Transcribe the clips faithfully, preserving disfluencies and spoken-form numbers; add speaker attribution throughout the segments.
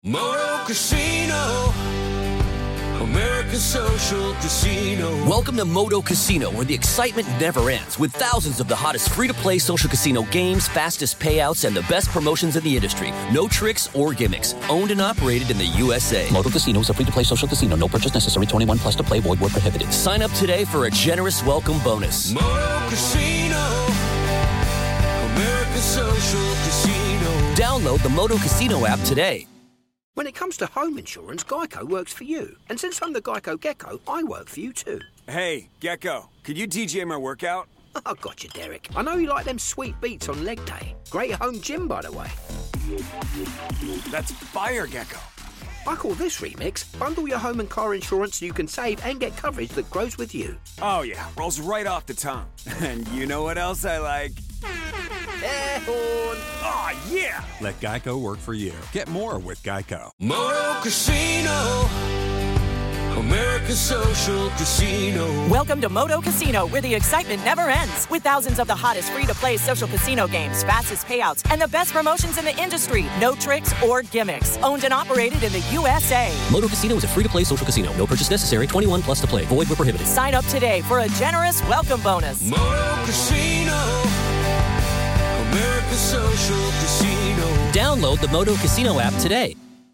Speaker 1: Moto Casino, American Social Casino.
Speaker 2: Welcome to Moto Casino, where the excitement never ends, with thousands of the hottest free-to-play social casino games, fastest payouts, and the best promotions in the industry. No tricks or gimmicks. Owned and operated in the U S A.
Speaker 3: Moto Casino is a free-to-play social casino. No purchase necessary. twenty-one plus to play. Void where prohibited.
Speaker 2: Sign up today for a generous welcome bonus.
Speaker 1: Moto Casino, American Social Casino.
Speaker 2: Download the Moto Casino app today.
Speaker 4: When it comes to home insurance, Geico works for you. And since I'm the Geico Gecko, I work for you too.
Speaker 5: Hey, Gecko, could you D J my workout?
Speaker 4: I got you, Derek. I know you like them sweet beats on leg day. Great home gym, by the way.
Speaker 5: That's fire, Gecko.
Speaker 4: I call this remix, bundle your home and car insurance so you can save and get coverage that grows with you.
Speaker 5: Oh yeah, rolls right off the tongue. And you know what else I like?
Speaker 4: Air horn.
Speaker 5: Oh yeah!
Speaker 6: Let Geico work for you. Get more with Geico.
Speaker 1: Moto Casino, American Social Casino.
Speaker 7: Welcome to Moto Casino, where the excitement never ends. With thousands of the hottest free-to-play social casino games, fastest payouts, and the best promotions in the industry. No tricks or gimmicks. Owned and operated in the U S A.
Speaker 3: Moto Casino is a free-to-play social casino. No purchase necessary. twenty-one plus to play. Void where prohibited.
Speaker 7: Sign up today for a generous welcome bonus.
Speaker 1: Moto Casino, American Social Casino.
Speaker 2: Download the Moto Casino app today.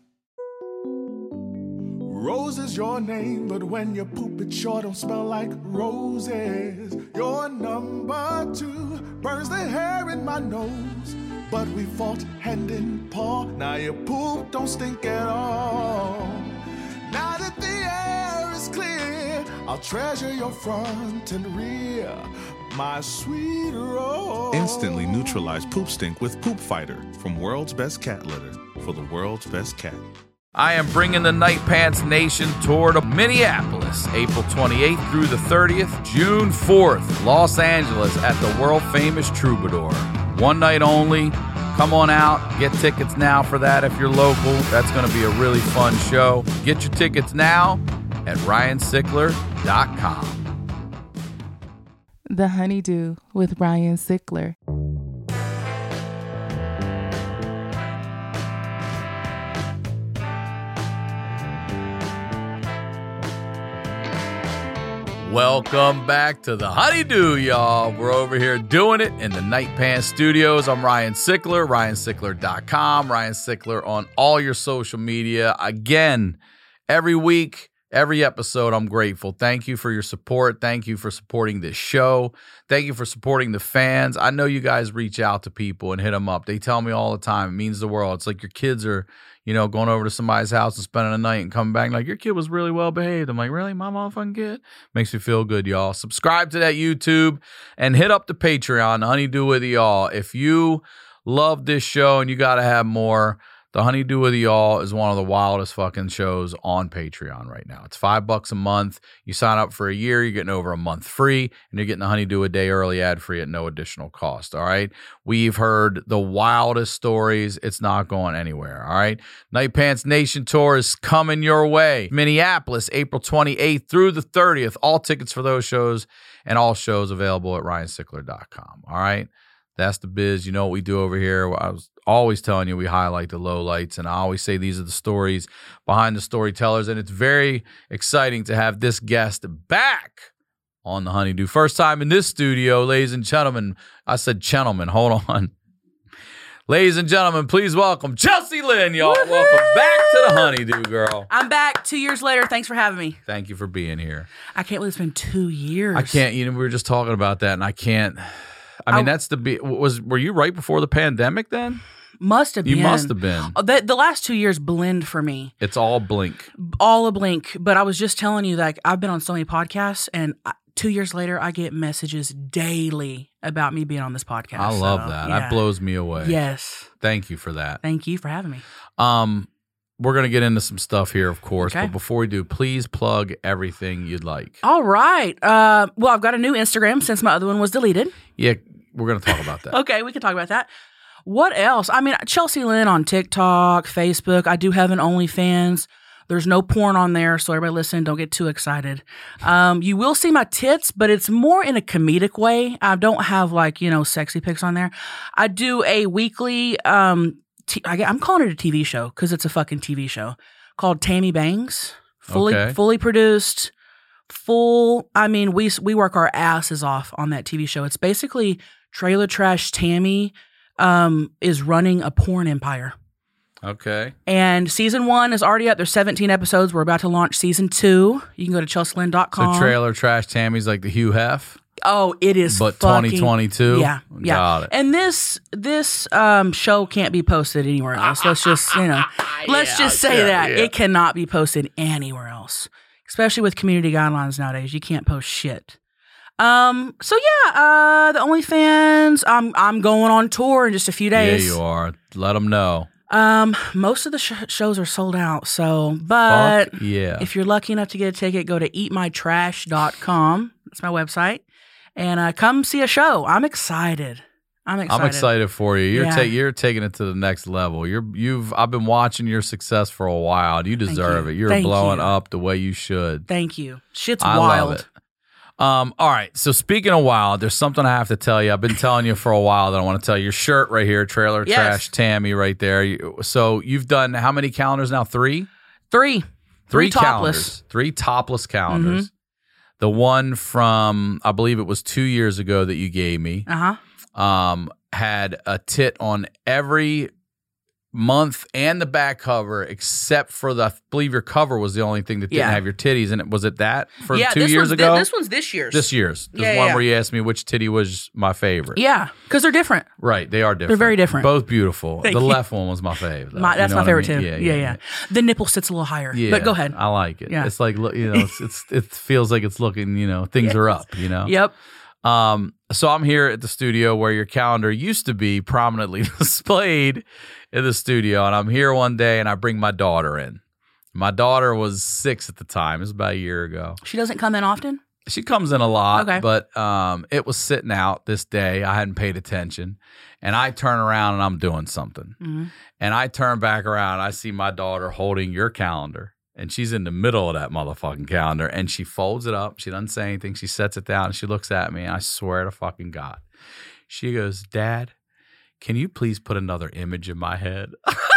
Speaker 8: Rose is your name, but when you poop it sure don't smell like roses. Your number two burns the hair in my nose, but we fought hand in paw. Now your poop don't stink at all. Now that the air is clear, I'll treasure your front and rear, my sweet Rose.
Speaker 9: Instantly neutralize poop stink with Poop Fighter from World's Best Cat Litter for the world's best cat.
Speaker 10: I am bringing the Night Pants Nation tour to Minneapolis, April twenty-eighth through the thirtieth, June fourth, Los Angeles at the world-famous Troubadour. One night only. Come on out. Get tickets now for that if you're local. That's going to be a really fun show. Get your tickets now at ryan sickler dot com.
Speaker 11: The Honeydew with Ryan Sickler.
Speaker 10: Welcome back to the Honeydew, y'all. We're over here doing it in the Night Pants Studios. I'm Ryan Sickler, ryan sickler dot com, Ryan Sickler on all your social media. Again, every week, every episode, I'm grateful. Thank you for your support. Thank you for supporting this show. Thank you for supporting the fans. I know you guys reach out to people and hit them up. They tell me all the time. It means the world. It's like your kids are, you know, going over to somebody's house and spending a night and coming back like, your kid was really well behaved. I'm like, really? My motherfucking kid? Makes me feel good, y'all. Subscribe to that YouTube and hit up the Patreon, the Honeydew with y'all. If you love this show and you got to have more, the Honeydew with y'all is one of the wildest fucking shows on Patreon right now. It's five bucks a month. You sign up for a year, you're getting over a month free, and you're getting the Honeydew a day early ad free at no additional cost. All right. We've heard the wildest stories. It's not going anywhere. All right. Night Pants Nation tour is coming your way. Minneapolis, April twenty-eighth through the thirtieth. All tickets for those shows and all shows available at ryan sickler dot com. All right. That's the biz. You know what we do over here. I was always telling you we highlight the lowlights, and I always say these are the stories behind the storytellers, and it's very exciting to have this guest back on the Honeydew. First time in this studio, ladies and gentlemen. I said gentlemen. Hold on. Ladies and gentlemen, please welcome Chelsea Lynn, y'all. Woo-hoo! Welcome back to the Honeydew, girl.
Speaker 12: I'm back two years later. Thanks for having me.
Speaker 10: Thank you for being here.
Speaker 12: I can't believe it's been two years.
Speaker 10: I can't, you know, we were just talking about that, and I can't. I mean, I, that's the be was. Were you right before the pandemic then?
Speaker 12: Must have been.
Speaker 10: You must have been.
Speaker 12: The, the last two years blend for me.
Speaker 10: It's all blink.
Speaker 12: All a blink. But I was just telling you, like, I've been on so many podcasts, and I, two years later, I get messages daily about me being on this podcast.
Speaker 10: I love
Speaker 12: so,
Speaker 10: that.
Speaker 12: Yeah.
Speaker 10: That blows me away.
Speaker 12: Yes.
Speaker 10: Thank you for that.
Speaker 12: Thank you for having me.
Speaker 10: Um, we're going to get into some stuff here, of course.
Speaker 12: Okay.
Speaker 10: But before we do, please plug everything you'd like.
Speaker 12: All right. Uh, well, I've got a new Instagram since my other one was deleted.
Speaker 10: Yeah, we're going to talk about that.
Speaker 12: Okay, we can talk about that. What else? I mean, Chelsea Lynn on TikTok, Facebook. I do have an OnlyFans. There's no porn on there, so everybody listen, don't get too excited. Um, you will see my tits, but it's more in a comedic way. I don't have, like, you know, sexy pics on there. I do a weekly um, T- I, I'm calling it a T V show because it's a fucking T V show called Tammy Bangs. Fully,
Speaker 10: Okay.
Speaker 12: fully produced, full. I mean, we we work our asses off on that T V show. It's basically Trailer Trash Tammy um, is running a porn empire.
Speaker 10: Okay.
Speaker 12: And season one is already up. There's seventeen episodes. We're about to launch season two. You can go to chelsea lynn dot com.
Speaker 10: So Trailer Trash Tammy's like the Hugh Hef,
Speaker 12: Oh, it is
Speaker 10: but
Speaker 12: fucking,
Speaker 10: twenty twenty-two.
Speaker 12: Yeah, yeah.
Speaker 10: Got it.
Speaker 12: And this this um, show can't be posted anywhere else. Let's just you know, let's
Speaker 10: Yeah,
Speaker 12: just say
Speaker 10: yeah,
Speaker 12: that
Speaker 10: yeah.
Speaker 12: it cannot be posted anywhere else, especially with community guidelines nowadays. You can't post shit. Um. So yeah, uh, the OnlyFans. I'm I'm going on tour in just a few days.
Speaker 10: Yeah, you are. Let them know.
Speaker 12: Um, most of the sh- shows are sold out. So, but
Speaker 10: Fuck yeah.
Speaker 12: if you're lucky enough to get a ticket, go to eat my trash dot com. That's my website. And uh, come see a show. I'm excited. I'm excited.
Speaker 10: I'm excited for you. You're
Speaker 12: Yeah.
Speaker 10: ta- you're taking it to the next level. You're you've I've been watching your success for a while. You deserve
Speaker 12: you.
Speaker 10: it. You're
Speaker 12: Thank
Speaker 10: blowing
Speaker 12: you.
Speaker 10: up the way you should.
Speaker 12: Thank you. Shit's
Speaker 10: I
Speaker 12: wild.
Speaker 10: love it. Um, all right. So speaking of wild, there's something I have to tell you. I've been telling you for a while that I want to tell you. Your shirt right here, Trailer
Speaker 12: Yes.
Speaker 10: Trash Tammy, right there. You, so you've done how many calendars now? Three.
Speaker 12: Three.
Speaker 10: Three,
Speaker 12: Three topless.
Speaker 10: calendars. Three topless calendars. The one from I believe it was two years ago that you gave me.
Speaker 12: Uh huh.
Speaker 10: Um, had a tit on every month and the back cover, except for the I believe your cover was the only thing that didn't
Speaker 12: Yeah.
Speaker 10: have your titties in it. Was it that for
Speaker 12: Yeah,
Speaker 10: two
Speaker 12: this
Speaker 10: years
Speaker 12: one's
Speaker 10: ago?
Speaker 12: Thi- this one's this year's.
Speaker 10: This year's. There's
Speaker 12: Yeah,
Speaker 10: one
Speaker 12: yeah.
Speaker 10: where you asked me which titty was my favorite.
Speaker 12: Yeah, because they're different.
Speaker 10: Right, they are different.
Speaker 12: very different.
Speaker 10: Both beautiful.
Speaker 12: Thank
Speaker 10: the
Speaker 12: you.
Speaker 10: left one was my fave. though.
Speaker 12: My,
Speaker 10: You
Speaker 12: that's
Speaker 10: know
Speaker 12: my
Speaker 10: what I
Speaker 12: favorite
Speaker 10: mean?
Speaker 12: too.
Speaker 10: Yeah,
Speaker 12: Yeah
Speaker 10: yeah,
Speaker 12: yeah, The nipple sits a little higher.
Speaker 10: yeah.
Speaker 12: But go ahead.
Speaker 10: I like it.
Speaker 12: Yeah.
Speaker 10: It's like look, you know, it's, it's it feels like it's looking. You know, things are up. You know.
Speaker 12: Yep.
Speaker 10: Um, so I'm here at the studio where your calendar used to be prominently displayed in the studio, and I'm here one day and I bring my daughter in. My daughter was six at the time. It was about a year ago.
Speaker 12: She doesn't come in often.
Speaker 10: She comes in a lot,
Speaker 12: Okay.
Speaker 10: but um, it was sitting out this day. I hadn't paid attention, and I turn around and I'm doing something,
Speaker 12: Mhm.
Speaker 10: and I turn back around. And I see my daughter holding your calendar. And she's in the middle of that motherfucking calendar, and she folds it up. She doesn't say anything. She sets it down, and she looks at me, and I swear to fucking God. She goes, "Dad, can you please put another image in my head?"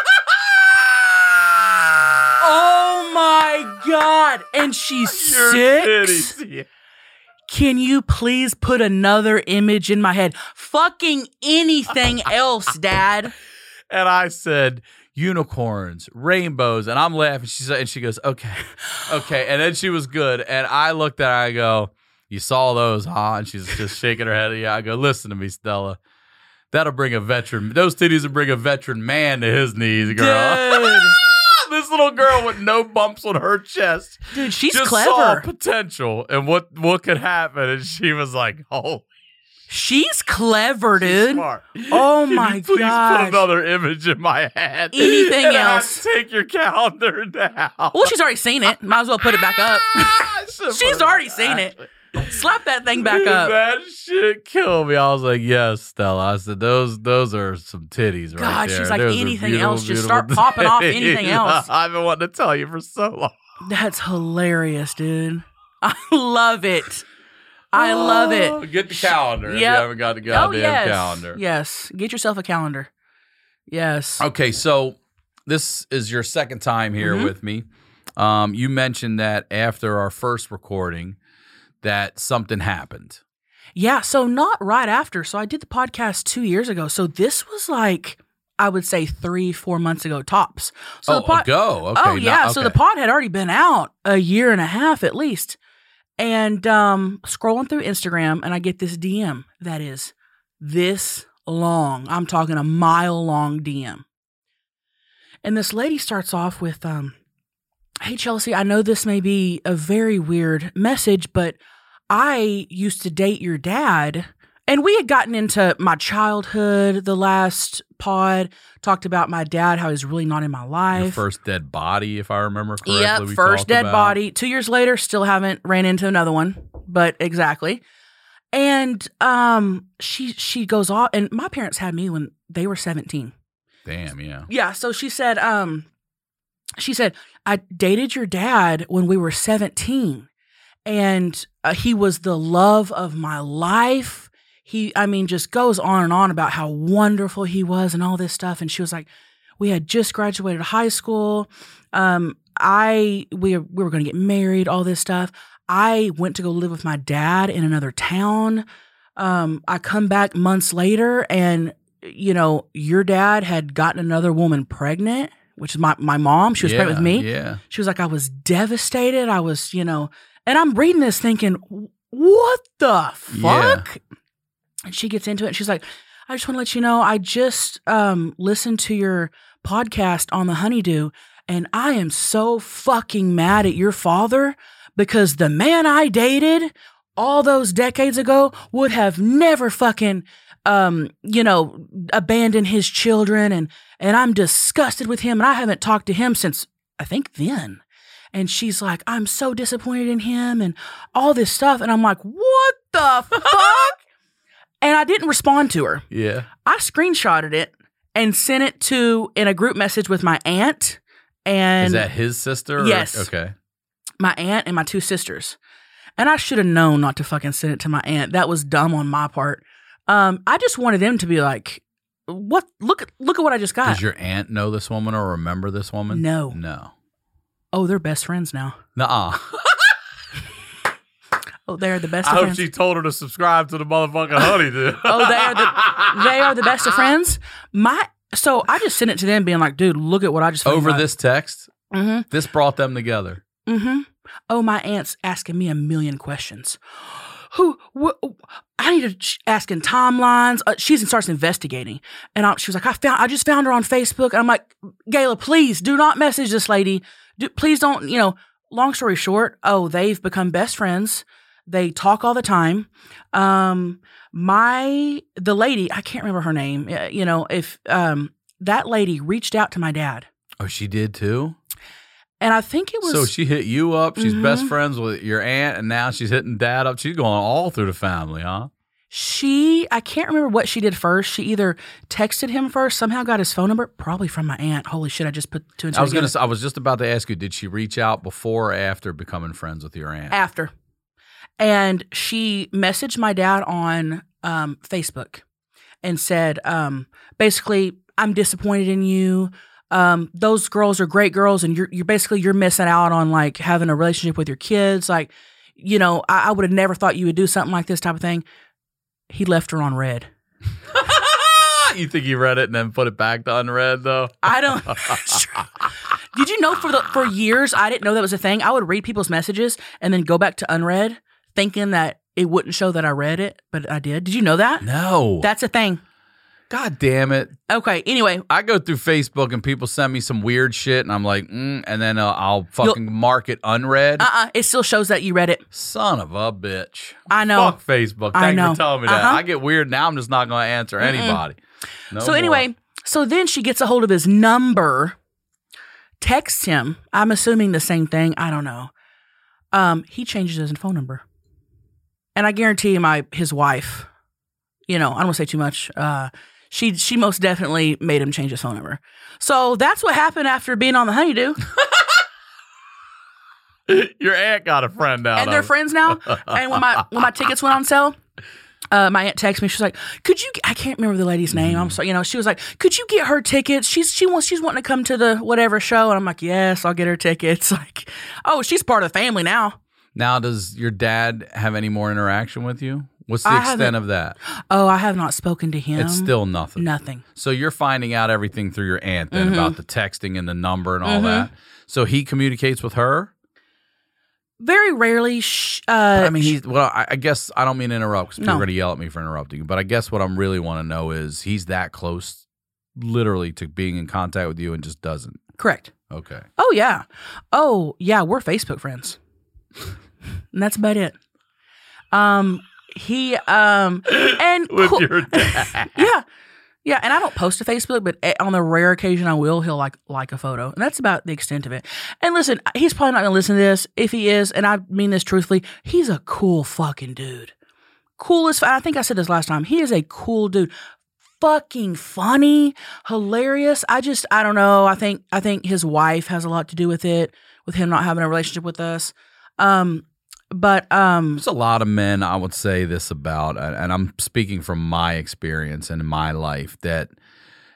Speaker 12: Oh my God! And she's
Speaker 10: Your
Speaker 12: six.
Speaker 10: titties. Yeah.
Speaker 12: Can you please put another image in my head? Fucking anything else, Dad.
Speaker 10: And I said, unicorns, rainbows, and I'm laughing. She said, and she goes, "Okay, okay." And then she was good, and I looked at her. I go, "You saw those, huh?" And she's just shaking her head. Yeah, I go, "Listen to me, Stella. That'll bring a veteran. Those titties will bring a veteran man to his knees, girl."
Speaker 12: Dude.
Speaker 10: This little girl with no bumps on her chest,
Speaker 12: Dude, she's
Speaker 10: just
Speaker 12: clever.
Speaker 10: saw potential and what what could happen, and she was like, "Oh."
Speaker 12: She's clever, dude.
Speaker 10: Smart.
Speaker 12: Oh
Speaker 10: Can
Speaker 12: my
Speaker 10: you please
Speaker 12: gosh.
Speaker 10: put another image in my head.
Speaker 12: Anything
Speaker 10: and I have
Speaker 12: else.
Speaker 10: to take your calendar down.
Speaker 12: Well, she's already seen it. Might as well put it back up.
Speaker 10: Should've
Speaker 12: She's
Speaker 10: put
Speaker 12: already
Speaker 10: it
Speaker 12: seen
Speaker 10: back.
Speaker 12: it. Slap that thing back
Speaker 10: Dude,
Speaker 12: up.
Speaker 10: That shit killed me. I was like, "Yes, Stella." I said, "Those, those are some titties right
Speaker 12: God,
Speaker 10: there."
Speaker 12: she's like,
Speaker 10: Those are
Speaker 12: anything
Speaker 10: beautiful,
Speaker 12: else, just
Speaker 10: beautiful
Speaker 12: start popping off
Speaker 10: titties.
Speaker 12: anything else.
Speaker 10: I've been wanting to tell you for so long.
Speaker 12: That's hilarious, dude. I love it. I love it.
Speaker 10: Oh, get the calendar if
Speaker 12: Yep.
Speaker 10: you haven't got the goddamn
Speaker 12: oh, yes.
Speaker 10: calendar.
Speaker 12: Yes. Get yourself a calendar. Yes.
Speaker 10: Okay, so this is your second time here
Speaker 12: Mhm.
Speaker 10: with me. Um, you mentioned that after our first recording that something happened.
Speaker 12: Yeah. So not right after. So I did the podcast two years ago. So this was like, I would say three, four months ago tops. So
Speaker 10: oh,
Speaker 12: the pod-
Speaker 10: ago. Okay.
Speaker 12: oh
Speaker 10: not-
Speaker 12: yeah. So the
Speaker 10: okay.
Speaker 12: pod had already been out a year and a half at least. And um, scrolling through Instagram, and I get this D M that is this long. I'm talking a mile long D M. And this lady starts off with, um, "Hey, Chelsea, I know this may be a very weird message, but I used to date your dad." And we had gotten into my childhood the last pod, talked about my dad, how he's really not in my life.
Speaker 10: Your first dead body, if I remember correctly.
Speaker 12: Yep,
Speaker 10: we
Speaker 12: first
Speaker 10: talked
Speaker 12: dead
Speaker 10: about.
Speaker 12: body. Two years later, still haven't ran into another one, but exactly. And um, she she goes off, and my parents had me when they were seventeen.
Speaker 10: Damn, yeah.
Speaker 12: Yeah, so she said, um, she said, "I dated your dad when we were seventeen, and uh, he was the love of my life. He, I mean, just goes on and on about how wonderful he was and all this stuff." And she was like, We had just graduated high school. Um, I we we were going to get married. All this stuff. I went to go live with my dad in another town. Um, I come back months later, and you know, your dad had gotten another woman pregnant, which is my my mom. She was
Speaker 10: yeah,
Speaker 12: pregnant with me.
Speaker 10: Yeah.
Speaker 12: She was like, I was devastated. I was, you know, and I'm reading this thinking, what the fuck? Yeah. And she gets into it, and she's like, I just want to let you know, I just um, listened to your podcast on the Honeydew, and I am so fucking mad at your father because the man I dated all those decades ago would have never fucking, um, you know, abandoned his children, and and I'm disgusted with him, and I haven't talked to him since I think then. And she's like, I'm so disappointed in him, and all this stuff, and I'm like, what the fuck? And I didn't respond to her.
Speaker 10: Yeah.
Speaker 12: I screenshotted it and sent it to in a group message with my aunt and
Speaker 10: is that his sister? Or?
Speaker 12: Yes.
Speaker 10: Okay.
Speaker 12: My aunt and my two sisters. And I should have known not to fucking send it to my aunt. That was dumb on my part. Um, I just wanted them to be like, "What? Look at look at what I just got."
Speaker 10: Does your aunt know this woman or remember this woman?
Speaker 12: No.
Speaker 10: No.
Speaker 12: Oh, they're best friends now.
Speaker 10: Nuh-uh.
Speaker 12: Oh, they're the best
Speaker 10: I
Speaker 12: of
Speaker 10: hope
Speaker 12: friends.
Speaker 10: she told her to subscribe to the motherfucking Honeydew.
Speaker 12: Oh, they are the they are the best of friends. My so I just sent it to them, being like, "Dude, look at what I just found
Speaker 10: Over
Speaker 12: out."
Speaker 10: this text.
Speaker 12: Mm-hmm.
Speaker 10: This brought them together.
Speaker 12: Mm-hmm. Oh, my aunt's asking me a million questions. Who? Wh- I need to asking timelines. Uh, she starts investigating, and I, she was like, "I found. I just found her on Facebook." And I'm like, "Gayla, please do not message this lady. Do, please don't. You know." Long story short, oh, they've become best friends. They talk all the time. Um, my the lady, I can't remember her name. You know, if um, that lady reached out to my dad.
Speaker 10: Oh, she did too?
Speaker 12: And I think it was.
Speaker 10: So she hit you up. She's
Speaker 12: mm-hmm.
Speaker 10: best friends with your aunt, and now she's hitting dad up. She's going all through the family, huh?
Speaker 12: She, I can't remember what she did first. She either texted him first, somehow got his phone number, probably from my aunt. Holy shit! I just put two and two
Speaker 10: I was
Speaker 12: together.
Speaker 10: gonna. I was just about to ask you. Did she reach out before or after becoming friends with your aunt?
Speaker 12: After. And she messaged my dad on um, Facebook and said, um, basically, I'm disappointed in you. Um, those girls are great girls, and you're you're basically you're missing out on like having a relationship with your kids. Like, you know, I, I would have never thought you would do something like this type of thing. He left her on red.
Speaker 10: You think he read it and then put it back to unread though?
Speaker 12: I don't. Did you know for the for years I didn't know that was a thing? I would read people's messages and then go back to unread, thinking that it wouldn't show that I read it, but I did. Did you know that?
Speaker 10: No.
Speaker 12: That's a thing.
Speaker 10: God damn it.
Speaker 12: Okay, anyway.
Speaker 10: I go through Facebook and people send me some weird shit and I'm like, mm, and then uh, I'll fucking You'll, mark it unread.
Speaker 12: Uh-uh, it still shows that you read it.
Speaker 10: Son of a bitch.
Speaker 12: I know.
Speaker 10: Fuck Facebook. Thank
Speaker 12: I know.
Speaker 10: you for telling me that.
Speaker 12: Uh-huh.
Speaker 10: I get weird now. I'm just not going to answer
Speaker 12: Mm-mm.
Speaker 10: anybody. No
Speaker 12: so
Speaker 10: more.
Speaker 12: anyway, so then she gets a hold of his number, texts him. I'm assuming the same thing. I don't know. Um, he changes his phone number. And I guarantee you my his wife, you know, I don't want to say too much, uh, She she most definitely made him change his phone number. So that's what happened after being on the Honeydew.
Speaker 10: Your aunt got a friend out.
Speaker 12: And they're
Speaker 10: of
Speaker 12: friends now. And when my when my tickets went on sale, uh, my aunt texted me. She's like, "Could you?" I can't remember the lady's name. I'm sorry. You know, she was like, "Could you get her tickets? She's she wants she's wanting to come to the whatever show." And I'm like, "Yes, I'll get her tickets." Like, oh, she's part of the family now.
Speaker 10: Now, does your dad have any more interaction with you? What's the
Speaker 12: I
Speaker 10: extent
Speaker 12: haven't-
Speaker 10: of that?
Speaker 12: Oh, I have not spoken to him.
Speaker 10: It's still nothing.
Speaker 12: Nothing.
Speaker 10: So you're finding out everything through your aunt then
Speaker 12: Mhm.
Speaker 10: about the texting and the number and all
Speaker 12: Mhm.
Speaker 10: that. So he communicates with her?
Speaker 12: Very rarely. Sh- uh,
Speaker 10: I mean, he's, well, I, I guess I don't mean to interrupt because people
Speaker 12: No.
Speaker 10: are going to yell at me for interrupting you, but I guess what I'm really want to know is he's that close literally to being in contact with you and just doesn't.
Speaker 12: Correct.
Speaker 10: Okay.
Speaker 12: Oh, yeah. Oh, yeah, we're Facebook friends. And that's about it. Um, he, um, and
Speaker 10: With
Speaker 12: cool-
Speaker 10: your dad.
Speaker 12: yeah. Yeah, and I don't post to Facebook, but on the rare occasion I will, he'll like like a photo. And that's about the extent of it. And listen, he's probably not going to listen to this. If he is, and I mean this truthfully, he's a cool fucking dude. Cool as, I think I said this last time. He is a cool dude. Fucking funny, hilarious. I just, I don't know. I think, I think his wife has a lot to do with it, with him not having a relationship with us. Um, But um,
Speaker 10: there's a lot of men I would say this about, and I'm speaking from my experience and my life, that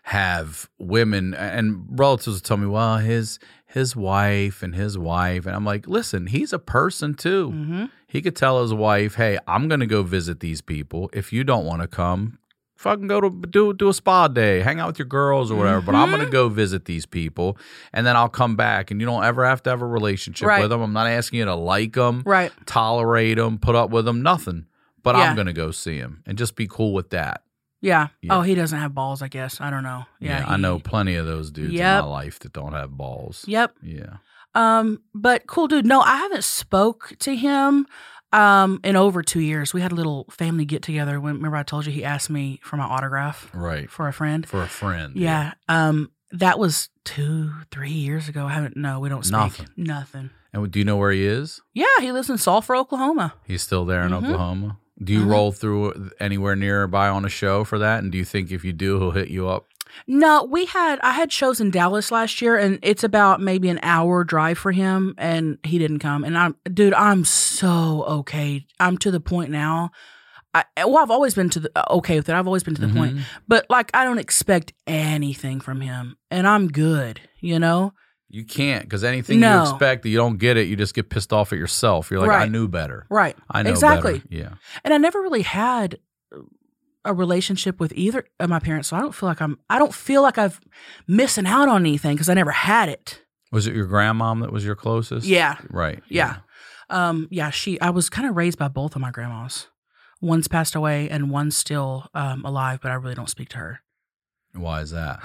Speaker 10: have women and relatives tell me, well, his his wife and his wife. And I'm like, listen, he's a person too.
Speaker 12: Mm-hmm.
Speaker 10: He could tell his wife, hey, I'm going to go visit these people. If you don't want to come, fucking go to do do a spa day, hang out with your girls or whatever. Mm-hmm. But I'm going to go visit these people, and then I'll come back. And you don't ever have to have a relationship
Speaker 12: right.
Speaker 10: with them. I'm not asking you to like them,
Speaker 12: right.
Speaker 10: tolerate them, put up with them, nothing. But
Speaker 12: yeah.
Speaker 10: I'm going to go see him and just be cool with that.
Speaker 12: Yeah.
Speaker 10: yeah.
Speaker 12: Oh, he doesn't have balls, I guess. I don't know. Yeah.
Speaker 10: yeah
Speaker 12: he,
Speaker 10: I know plenty of those dudes
Speaker 12: yep.
Speaker 10: in my life that don't have balls.
Speaker 12: Yep.
Speaker 10: Yeah.
Speaker 12: Um, but cool dude. No, I haven't spoke to him um in over two years. We had a little family get together. When, remember I told you he asked me for my autograph?
Speaker 10: Right.
Speaker 12: For a friend.
Speaker 10: For a friend.
Speaker 12: Yeah. yeah. Um, that was two, three years ago. I haven't. No, we don't speak.
Speaker 10: Nothing.
Speaker 12: Nothing.
Speaker 10: And do you know where he is?
Speaker 12: Yeah, he lives in Sulphur, Oklahoma.
Speaker 10: He's still there in
Speaker 12: mm-hmm.
Speaker 10: Oklahoma. Do you
Speaker 12: mm-hmm.
Speaker 10: roll through anywhere nearby on a show for that? And do you think if you do, he'll hit you up?
Speaker 12: No, we had, I had shows in Dallas last year, and it's about maybe an hour drive for him, and he didn't come. And I'm, dude, I'm so okay. I'm to the point now. I, well, I've always been to the, okay with it. I've always been to the
Speaker 10: mm-hmm.
Speaker 12: point, but like, I don't expect anything from him, and I'm good, you know?
Speaker 10: You can't, because anything
Speaker 12: no.
Speaker 10: you expect that you don't get it, you just get pissed off at yourself. You're like,
Speaker 12: right.
Speaker 10: I knew better.
Speaker 12: Right.
Speaker 10: I know
Speaker 12: exactly.
Speaker 10: better. Yeah.
Speaker 12: And I never really had a relationship with either of my parents, so I don't feel like I'm, I don't feel like I've missing out on anything because I never had it.
Speaker 10: Was it your grandmom that was your closest?
Speaker 12: Yeah.
Speaker 10: Right.
Speaker 12: Yeah. yeah. Um, yeah, she, I was kind of raised by both of my grandmas. One's passed away and one's still um, alive, but I really don't speak to her.
Speaker 10: Why is that?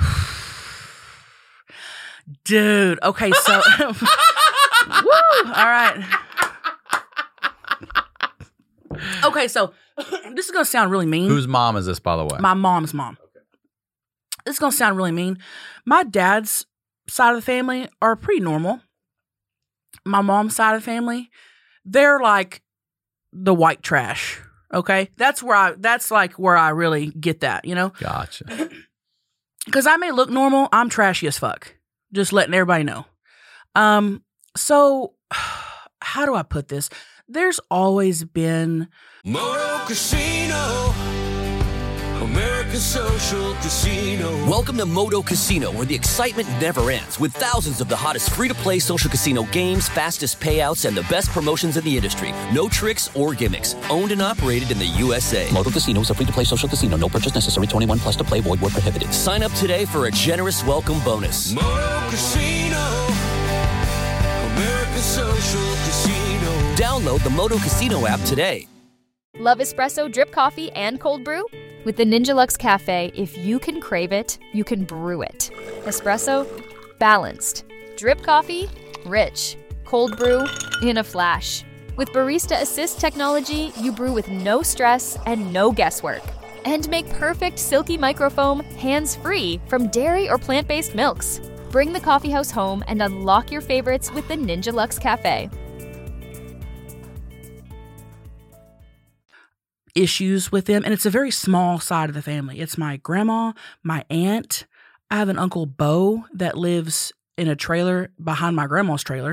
Speaker 12: Dude, okay, so woo, all right. Okay, so this is gonna sound really mean.
Speaker 10: Whose mom is this, by the way?
Speaker 12: My mom's mom. Okay. This is gonna sound really mean. My dad's side of the family are pretty normal. My mom's side of the family, they're like the white trash. Okay, that's where I. That's like where I really get that. You know.
Speaker 10: Gotcha.
Speaker 12: Because I may look normal, I'm trashy as fuck. Just letting everybody know. Um, so how do I put this? There's always been
Speaker 1: Moto Casino, American Social Casino.
Speaker 2: Welcome to Moto Casino, where the excitement never ends, with thousands of the hottest free-to-play social casino games, fastest payouts, and the best promotions in the industry. No tricks or gimmicks. Owned and operated in the U S A.
Speaker 3: Moto Casino is a free-to-play social casino. No purchase necessary. twenty-one plus to play. Void where prohibited.
Speaker 2: Sign up today for a generous welcome bonus.
Speaker 1: Moto Casino, American Social Casino.
Speaker 2: Download the Moto Casino app today.
Speaker 13: Love espresso, drip coffee, and cold brew? With the Ninja Luxe Cafe, if you can crave it, you can brew it. Espresso, balanced. Drip coffee, rich. Cold brew, in a flash. With Barista Assist technology, you brew with no stress and no guesswork. And make perfect silky microfoam hands-free from dairy or plant-based milks. Bring the coffeehouse home and unlock your favorites with the Ninja Luxe Cafe.
Speaker 12: Issues with them, and it's a very small side of the family. It's my grandma, my aunt. I have an Uncle Bo that lives in a trailer behind my grandma's trailer.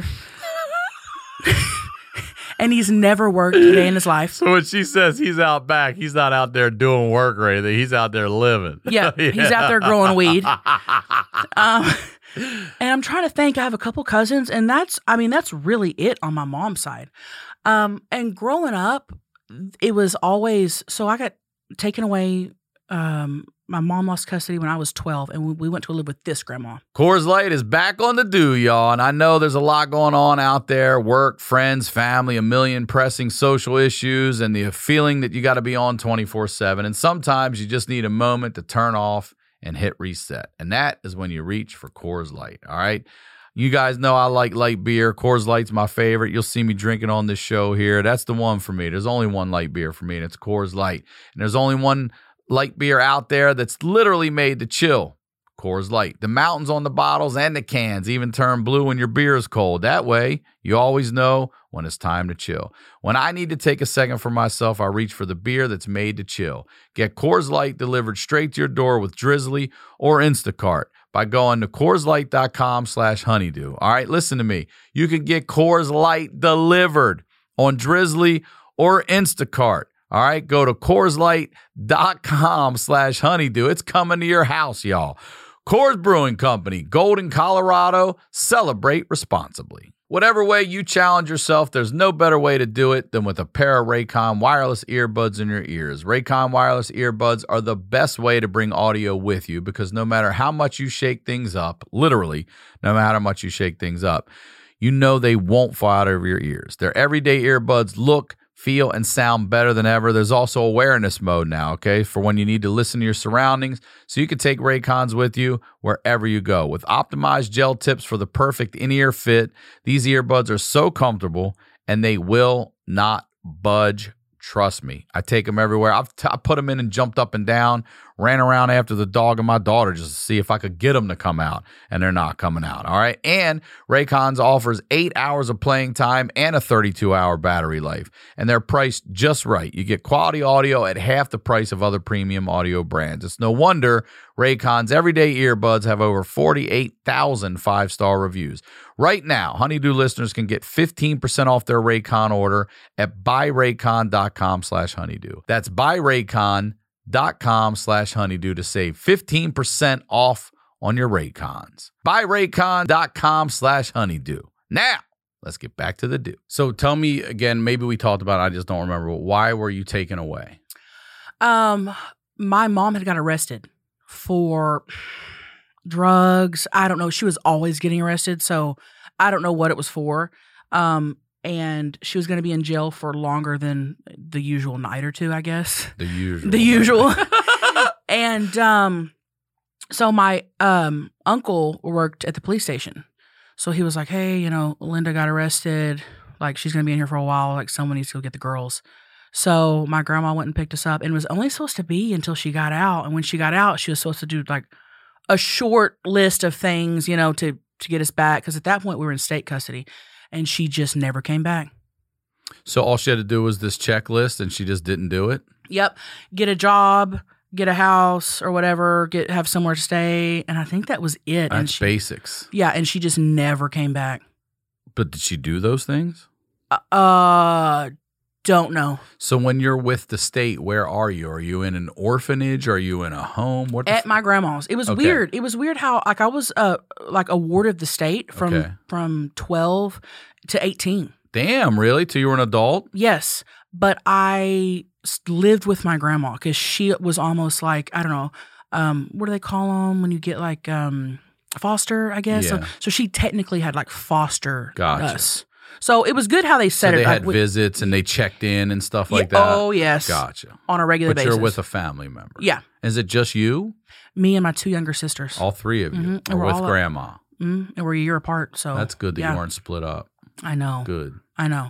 Speaker 12: And he's never worked a day in his life.
Speaker 10: So when she says he's out back, he's not out there doing work or anything. He's out there living.
Speaker 12: Yeah, yeah. He's out there growing weed. Um, and I'm trying to think. I have a couple cousins, and that's, I mean, that's really it on my mom's side. Um, and growing up, it was always, so I got taken away. Um, my mom lost custody when I was twelve, and we, we went to live with this grandma.
Speaker 10: Coors Light is back on the do, y'all. And I know there's a lot going on out there. Work, friends, family, a million pressing social issues, and the feeling that you got to be on twenty-four seven. And sometimes you just need a moment to turn off and hit reset. And that is when you reach for Coors Light, all right? You guys know I like light beer. Coors Light's my favorite. You'll see me drinking on this show here. That's the one for me. There's only one light beer for me, and it's Coors Light. And there's only one light beer out there that's literally made to chill. Coors Light. The mountains on the bottles and the cans even turn blue when your beer is cold. That way, you always know when it's time to chill. When I need to take a second for myself, I reach for the beer that's made to chill. Get Coors Light delivered straight to your door with Drizzly or Instacart by going to CoorsLight.com slash honeydew. All right, listen to me. You can get Coors Light delivered on Drizzly or Instacart. All right, go to CoorsLight.com slash honeydew. It's coming to your house, y'all. Coors Brewing Company, Golden, Colorado. Celebrate responsibly. Whatever way you challenge yourself, there's no better way to do it than with a pair of Raycon wireless earbuds in your ears. Raycon wireless earbuds are the best way to bring audio with you because no matter how much you shake things up, literally, no matter how much you shake things up, you know they won't fall out of your ears. Their everyday earbuds look, feel, and sound better than ever. There's also awareness mode now, okay, for when you need to listen to your surroundings, so you can take Raycons with you wherever you go. With optimized gel tips for the perfect in-ear fit, these earbuds are so comfortable, and they will not budge. Trust me. I take them everywhere. I've t- I put them in and jumped up and down, ran around after the dog and my daughter just to see if I could get them to come out, and they're not coming out, all right? And Raycons offers eight hours of playing time and a thirty-two hour battery life, and they're priced just right. You get quality audio at half the price of other premium audio brands. It's no wonder Raycon's everyday earbuds have over forty-eight thousand five-star reviews. Right now, Honeydew listeners can get fifteen percent off their Raycon order at buyraycon.com slash honeydew. That's buyraycon.com slash honeydew to save fifteen percent off on your Raycons. Buyraycon.com slash honeydew. Now, let's get back to the do. So tell me again, maybe we talked about it, I just don't remember. Why were you taken away?
Speaker 12: Um, my mom had got arrested for drugs. I don't know. She was always getting arrested, so I don't know what it was for. Um, and she was going to be in jail for longer than the usual night or two, I guess.
Speaker 10: The usual.
Speaker 12: The usual. And um, so my um uncle worked at the police station. So he was like, hey, you know, Linda got arrested. Like, she's going to be in here for a while. Like, someone needs to go get the girls. So my grandma went and picked us up, and it was only supposed to be until she got out. And when she got out, she was supposed to do like a short list of things, you know, to, to get us back. Because at that point, we were in state custody, and she just never came back.
Speaker 10: So all she had to do was this checklist, and she just didn't do it?
Speaker 12: Yep. Get a job, get a house or whatever, get have somewhere to stay. And I think that was it.
Speaker 10: That's
Speaker 12: and she,
Speaker 10: basics.
Speaker 12: Yeah, and she just never came back.
Speaker 10: But did she do those things?
Speaker 12: Uh, uh don't know.
Speaker 10: So when you're with the state, where are you? Are you in an orphanage? Are you in a home? What
Speaker 12: At
Speaker 10: f-
Speaker 12: my grandma's. It was
Speaker 10: okay.
Speaker 12: weird. It was weird how like I was uh like a ward of the state from
Speaker 10: Okay.
Speaker 12: from twelve to eighteen.
Speaker 10: Damn, really? Till you were an adult?
Speaker 12: Yes, but I s- lived with my grandma because she was almost like, I don't know, um, what do they call them when you get like um, foster, I guess?
Speaker 10: Yeah.
Speaker 12: So, so she technically had like foster
Speaker 10: Gotcha.
Speaker 12: us. So it was good how they
Speaker 10: So
Speaker 12: said
Speaker 10: they
Speaker 12: it.
Speaker 10: had
Speaker 12: like, with-
Speaker 10: visits and they checked in and stuff like
Speaker 12: Yeah,
Speaker 10: that?
Speaker 12: oh, yes.
Speaker 10: Gotcha.
Speaker 12: on a regular
Speaker 10: But
Speaker 12: basis.
Speaker 10: you're with a family member?
Speaker 12: Yeah.
Speaker 10: Is it just you?
Speaker 12: Me and my two younger sisters.
Speaker 10: All three of you?
Speaker 12: Mhm. And
Speaker 10: Or
Speaker 12: we're
Speaker 10: with
Speaker 12: all up-
Speaker 10: grandma?
Speaker 12: Mm, and we're a year apart. So
Speaker 10: That's good that
Speaker 12: yeah.
Speaker 10: you weren't split up.
Speaker 12: I know.
Speaker 10: Good.
Speaker 12: I know.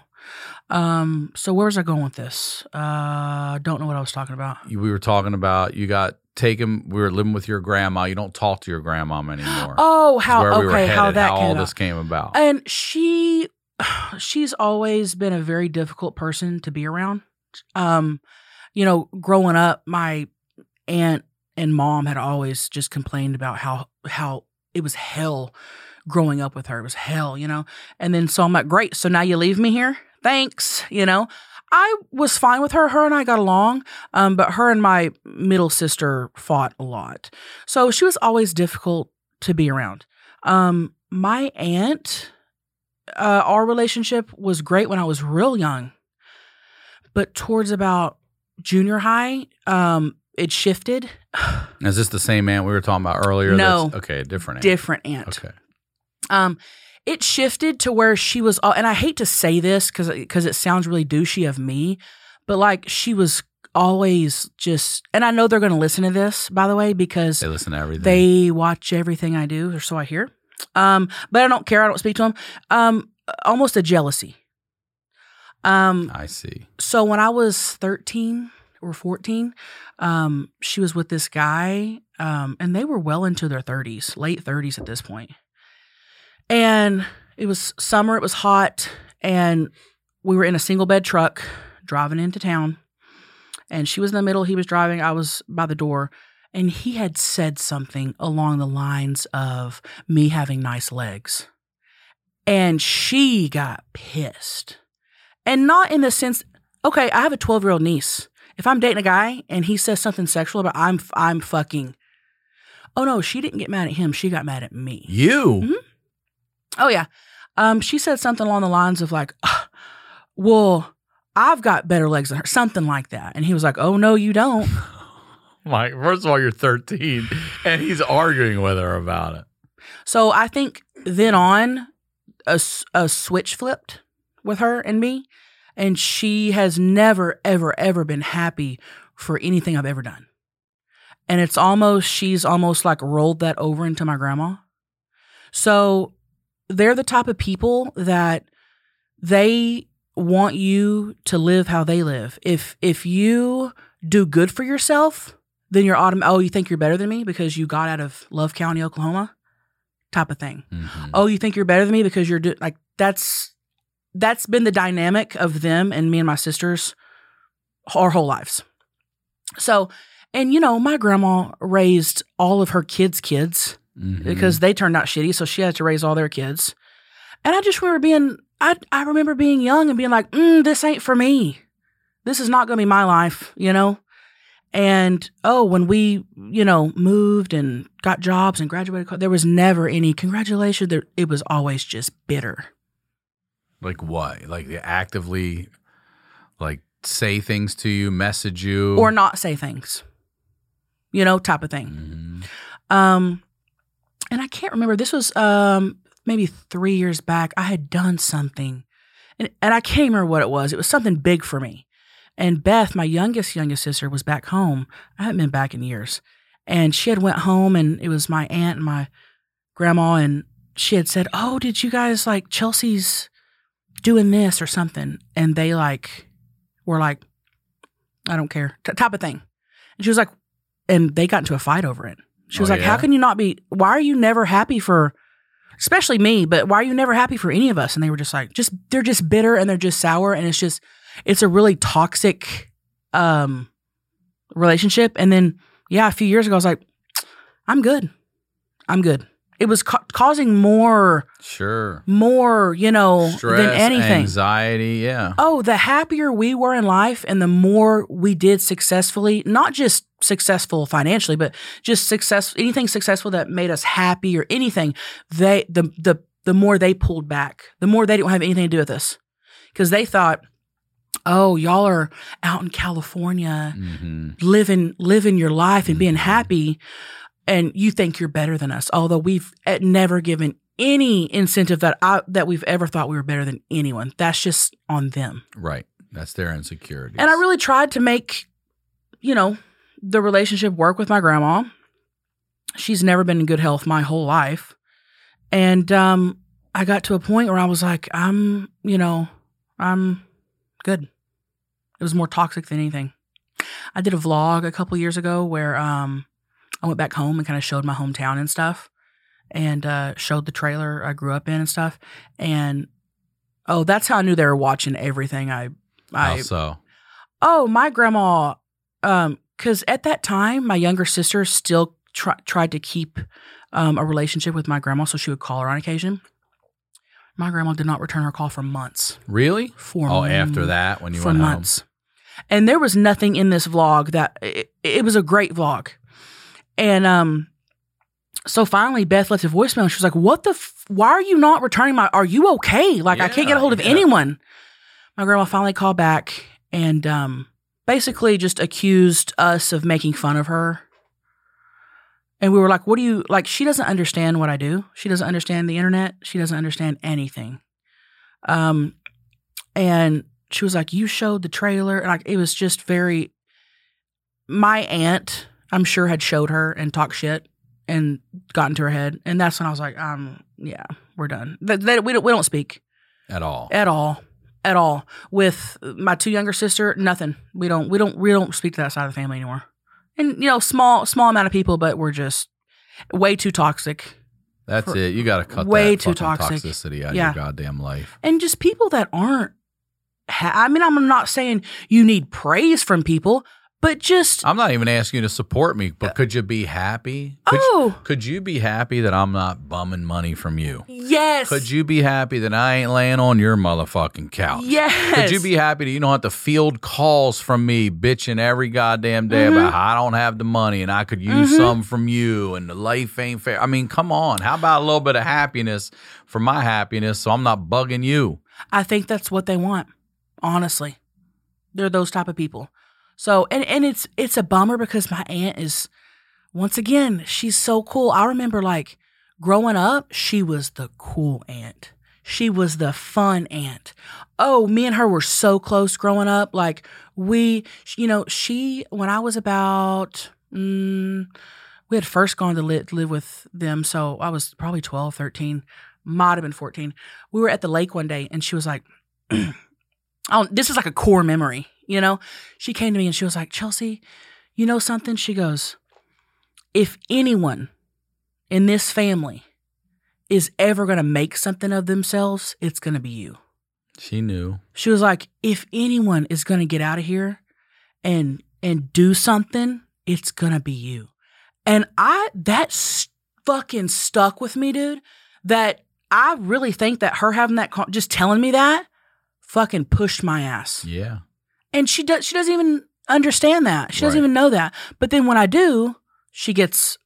Speaker 12: Um, so where was I going with this? Uh, don't know what I was talking about.
Speaker 10: You- We were talking about you got taken, we were living with your grandma. You don't talk to your grandma anymore.
Speaker 12: Oh, how
Speaker 10: Is where we were
Speaker 12: okay, how
Speaker 10: headed,
Speaker 12: that
Speaker 10: how
Speaker 12: came
Speaker 10: all
Speaker 12: about.
Speaker 10: this came about.
Speaker 12: And she, she's always been a very difficult person to be around. Um, you know, growing up, my aunt and mom had always just complained about how how it was hell growing up with her. It was hell, you know. And then so I'm like, great. So now you leave me here. Thanks. You know, I was fine with her. Her and I got along. Um, but her and my middle sister fought a lot. So she was always difficult to be around. Um, my aunt, uh, our relationship was great when I was real young. But towards about junior high, um, it shifted.
Speaker 10: Is this the same aunt we were talking about earlier?
Speaker 12: No.
Speaker 10: That's, okay, a different aunt.
Speaker 12: Different aunt.
Speaker 10: Okay.
Speaker 12: Um, it shifted to where she was, and I hate to say this because because it sounds really douchey of me, but like she was always just, and I know they're going to listen to this, by the way, because
Speaker 10: They listen to everything.
Speaker 12: they watch everything I do, or so I hear. Um, but I don't care. I don't speak to them. Um, almost a jealousy. Um,
Speaker 10: I see.
Speaker 12: So when I was thirteen or fourteen, um, she was with this guy, um, and they were well into their thirties, late thirties at this point. And it was summer, it was hot, and we were in a single bed truck driving into town. And she was in the middle, he was driving, I was by the door, and he had said something along the lines of me having nice legs. And she got pissed. And not in the sense, okay, I have a twelve-year-old niece. If I'm dating a guy and he says something sexual about I'm I'm fucking. Oh no, she didn't get mad at him. She got mad at me.
Speaker 10: You?
Speaker 12: Mm-hmm. Oh yeah. Um, she said something along the lines of like, well, I've got better legs than her, something like that. And he was like, oh no, you don't.
Speaker 10: Like, first of all, you're thirteen and he's arguing with her about it.
Speaker 12: So I think then on a, a switch flipped with her and me. And she has never, ever, ever been happy for anything I've ever done. And it's almost, she's almost like rolled that over into my grandma. So they're the type of people that they want you to live how they live. If if you do good for yourself, then you're automatic. Oh, you think you're better than me because you got out of Love County, Oklahoma, type of thing. Mm-hmm. Oh, you think you're better than me because you're do- like that's that's been the dynamic of them and me and my sisters our whole lives. So, and you know, my grandma raised all of her kids' kids mm-hmm. because they turned out shitty, so she had to raise all their kids. And I just remember being, I I remember being young and being like, mm, this ain't for me. This is not going to be my life, you know? And, oh, when we, you know, moved and got jobs and graduated, there was never any congratulations. There, it was always just bitter.
Speaker 10: Like what? Like they actively, like, say things to you, message you?
Speaker 12: Or not say things. You know, type of thing. Mm-hmm. Um, and I can't remember. This was um, maybe three years back. I had done something. And, and I can't remember what it was. It was something big for me. And Beth, my youngest, youngest sister, was back home. I haven't been back in years. And she had went home, and it was my aunt and my grandma, and she had said, oh, did you guys, like, Chelsea's doing this or something? And they, like, were like, I don't care, t- type of thing. And she was like, and they got into a fight over it. She was oh, like, yeah? How can you not be, why are you never happy for, especially me, but why are you never happy for any of us? And they were just like, just, they're just bitter and they're just sour. And it's just, it's a really toxic um, relationship. And then, yeah, a few years ago, I was like, I'm good. I'm good. It was ca- causing more,
Speaker 10: sure,
Speaker 12: more, you know,
Speaker 10: stress,
Speaker 12: than anything.
Speaker 10: Anxiety, yeah.
Speaker 12: Oh, the happier we were in life and the more we did successfully, not just successful financially, but just success, anything successful that made us happy or anything, they, the, the, the more they pulled back, the more they didn't have anything to do with us. Because they thought, oh, y'all are out in California mm-hmm. living, living your life and mm-hmm. being happy. And you think you're better than us, although we've never given any incentive that I, that we've ever thought we were better than anyone. That's just on them.
Speaker 10: Right. That's their insecurities.
Speaker 12: And I really tried to make, you know, the relationship work with my grandma. She's never been in good health my whole life. And um, I got to a point where I was like, I'm, you know, I'm good. It was more toxic than anything. I did a vlog a couple years ago where um, I went back home and kind of showed my hometown and stuff, and uh, showed the trailer I grew up in and stuff. And oh, that's how I knew they were watching everything. I, I
Speaker 10: how so?
Speaker 12: Oh, my grandma, um, because at that time, my younger sister still try, tried to keep um, a relationship with my grandma, so she would call her on occasion. My grandma did not return her call for months.
Speaker 10: Really?
Speaker 12: For
Speaker 10: oh,
Speaker 12: m-
Speaker 10: after that, when you
Speaker 12: for
Speaker 10: went
Speaker 12: months.
Speaker 10: home.
Speaker 12: And there was nothing in this vlog that it, it was a great vlog. And um, so finally, Beth left a voicemail. And she was like, "What the? F- why are you not returning my? Are you okay? Like, yeah, I can't get a hold of yeah. anyone." My grandma finally called back and um, basically just accused us of making fun of her. And we were like, "What do you like?" She doesn't understand what I do. She doesn't understand the internet. She doesn't understand anything. Um, and she was like, "You showed the trailer," and like it was just very. My aunt, I'm sure, had showed her and talked shit and got into her head, and that's when I was like, um, yeah, we're done. That, that, we don't we don't speak
Speaker 10: at all,
Speaker 12: at all, at all. With my two younger sister, nothing. We don't we don't we don't speak to that side of the family anymore. And you know, small small amount of people, but we're just way too toxic.
Speaker 10: That's it. You got to cut
Speaker 12: way
Speaker 10: that
Speaker 12: too toxic
Speaker 10: toxicity out
Speaker 12: yeah.
Speaker 10: of your goddamn life.
Speaker 12: And just people that aren't. Ha- I mean, I'm not saying you need praise from people. But just
Speaker 10: I'm not even asking you to support me, but could you be happy? Could
Speaker 12: oh,
Speaker 10: you, could you be happy that I'm not bumming money from you?
Speaker 12: Yes.
Speaker 10: Could you be happy that I ain't laying on your motherfucking couch?
Speaker 12: Yes.
Speaker 10: Could you be happy that you don't have to field calls from me bitching every goddamn day
Speaker 12: mm-hmm.
Speaker 10: about how I don't have the money and I could use
Speaker 12: mm-hmm.
Speaker 10: some from you and the life ain't fair? I mean, come on. How about a little bit of happiness for my happiness so I'm not bugging you?
Speaker 12: I think that's what they want, honestly. They're those type of people. So, and, and it's it's a bummer because my aunt is, once again, she's so cool. I remember, like, growing up, she was the cool aunt. She was the fun aunt. Oh, me and her were so close growing up. Like, we, you know, she, when I was about, mm, we had first gone to live, live with them, so I was probably twelve, thirteen, might have been fourteen. We were at the lake one day, and she was like, oh, this is like a core memory. You know, she came to me and she was like, Chelsea, you know something? She goes, if anyone in this family is ever going to make something of themselves, it's going to be you.
Speaker 10: She knew.
Speaker 12: She was like, if anyone is going to get out of here and and do something, it's going to be you. And I, that st- fucking stuck with me, dude, that I really think that her having that, just telling me that, fucking pushed my ass.
Speaker 10: Yeah.
Speaker 12: And she does. She doesn't even understand that. She doesn't
Speaker 10: Right.
Speaker 12: even know that. But then when I do, she gets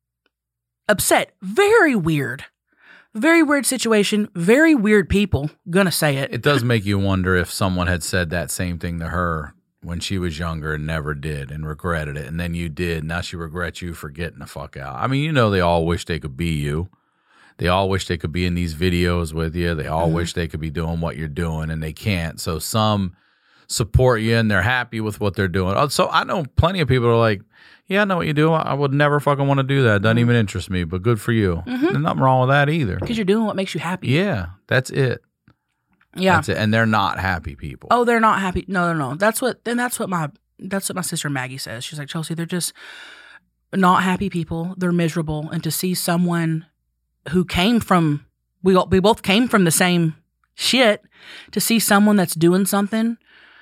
Speaker 12: upset. Very weird. Very weird situation. Very weird people. Gonna say it.
Speaker 10: It does make you wonder if someone had said that same thing to her when she was younger and never did and regretted it. And then you did. Now she regrets you for getting the fuck out. I mean, you know, they all wish they could be you. They all wish they could be in these videos with you. They all
Speaker 12: Mhm.
Speaker 10: wish they could be doing what you're doing, and they can't. So some support you, and they're happy with what they're doing. Oh, so I know plenty of people are like, yeah, I know what you do. I would never fucking want to do that. It doesn't even interest me, but good for you.
Speaker 12: Mhm.
Speaker 10: There's nothing wrong with that either.
Speaker 12: Because you're doing what makes you happy.
Speaker 10: Yeah, that's it.
Speaker 12: Yeah.
Speaker 10: That's it. And they're not happy people.
Speaker 12: Oh, they're not happy. No, no, no. That's what. Then that's what my. That's what my sister Maggie says. She's like, Chelsea, they're just not happy people. They're miserable, and to see someone who came from we all, we both came from the same shit, to see someone that's doing something,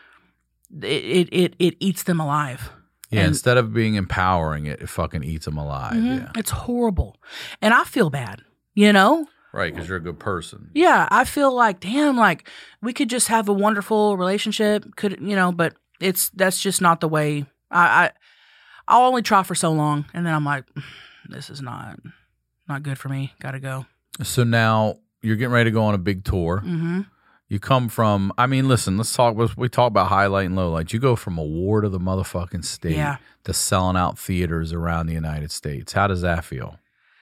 Speaker 12: it it it, it eats them alive.
Speaker 10: Yeah,
Speaker 12: And-
Speaker 10: instead of being empowering it, it fucking eats them alive.
Speaker 12: Mhm.
Speaker 10: Yeah.
Speaker 12: It's horrible, and I feel bad. You know.
Speaker 10: Right, because you're a good person.
Speaker 12: Yeah, I feel like, damn, like we could just have a wonderful relationship. Could you know? But it's that's just not the way. I, I I'll only try for so long, and then I'm like, this is not not good for me. Got to go.
Speaker 10: So now you're getting ready to go on a big tour.
Speaker 12: Mm-hmm.
Speaker 10: You come from, I mean, listen, let's talk, we talk about highlight and lowlight. You go from a ward of the motherfucking state
Speaker 12: Yeah.
Speaker 10: to selling out theaters around the United States. How does that feel?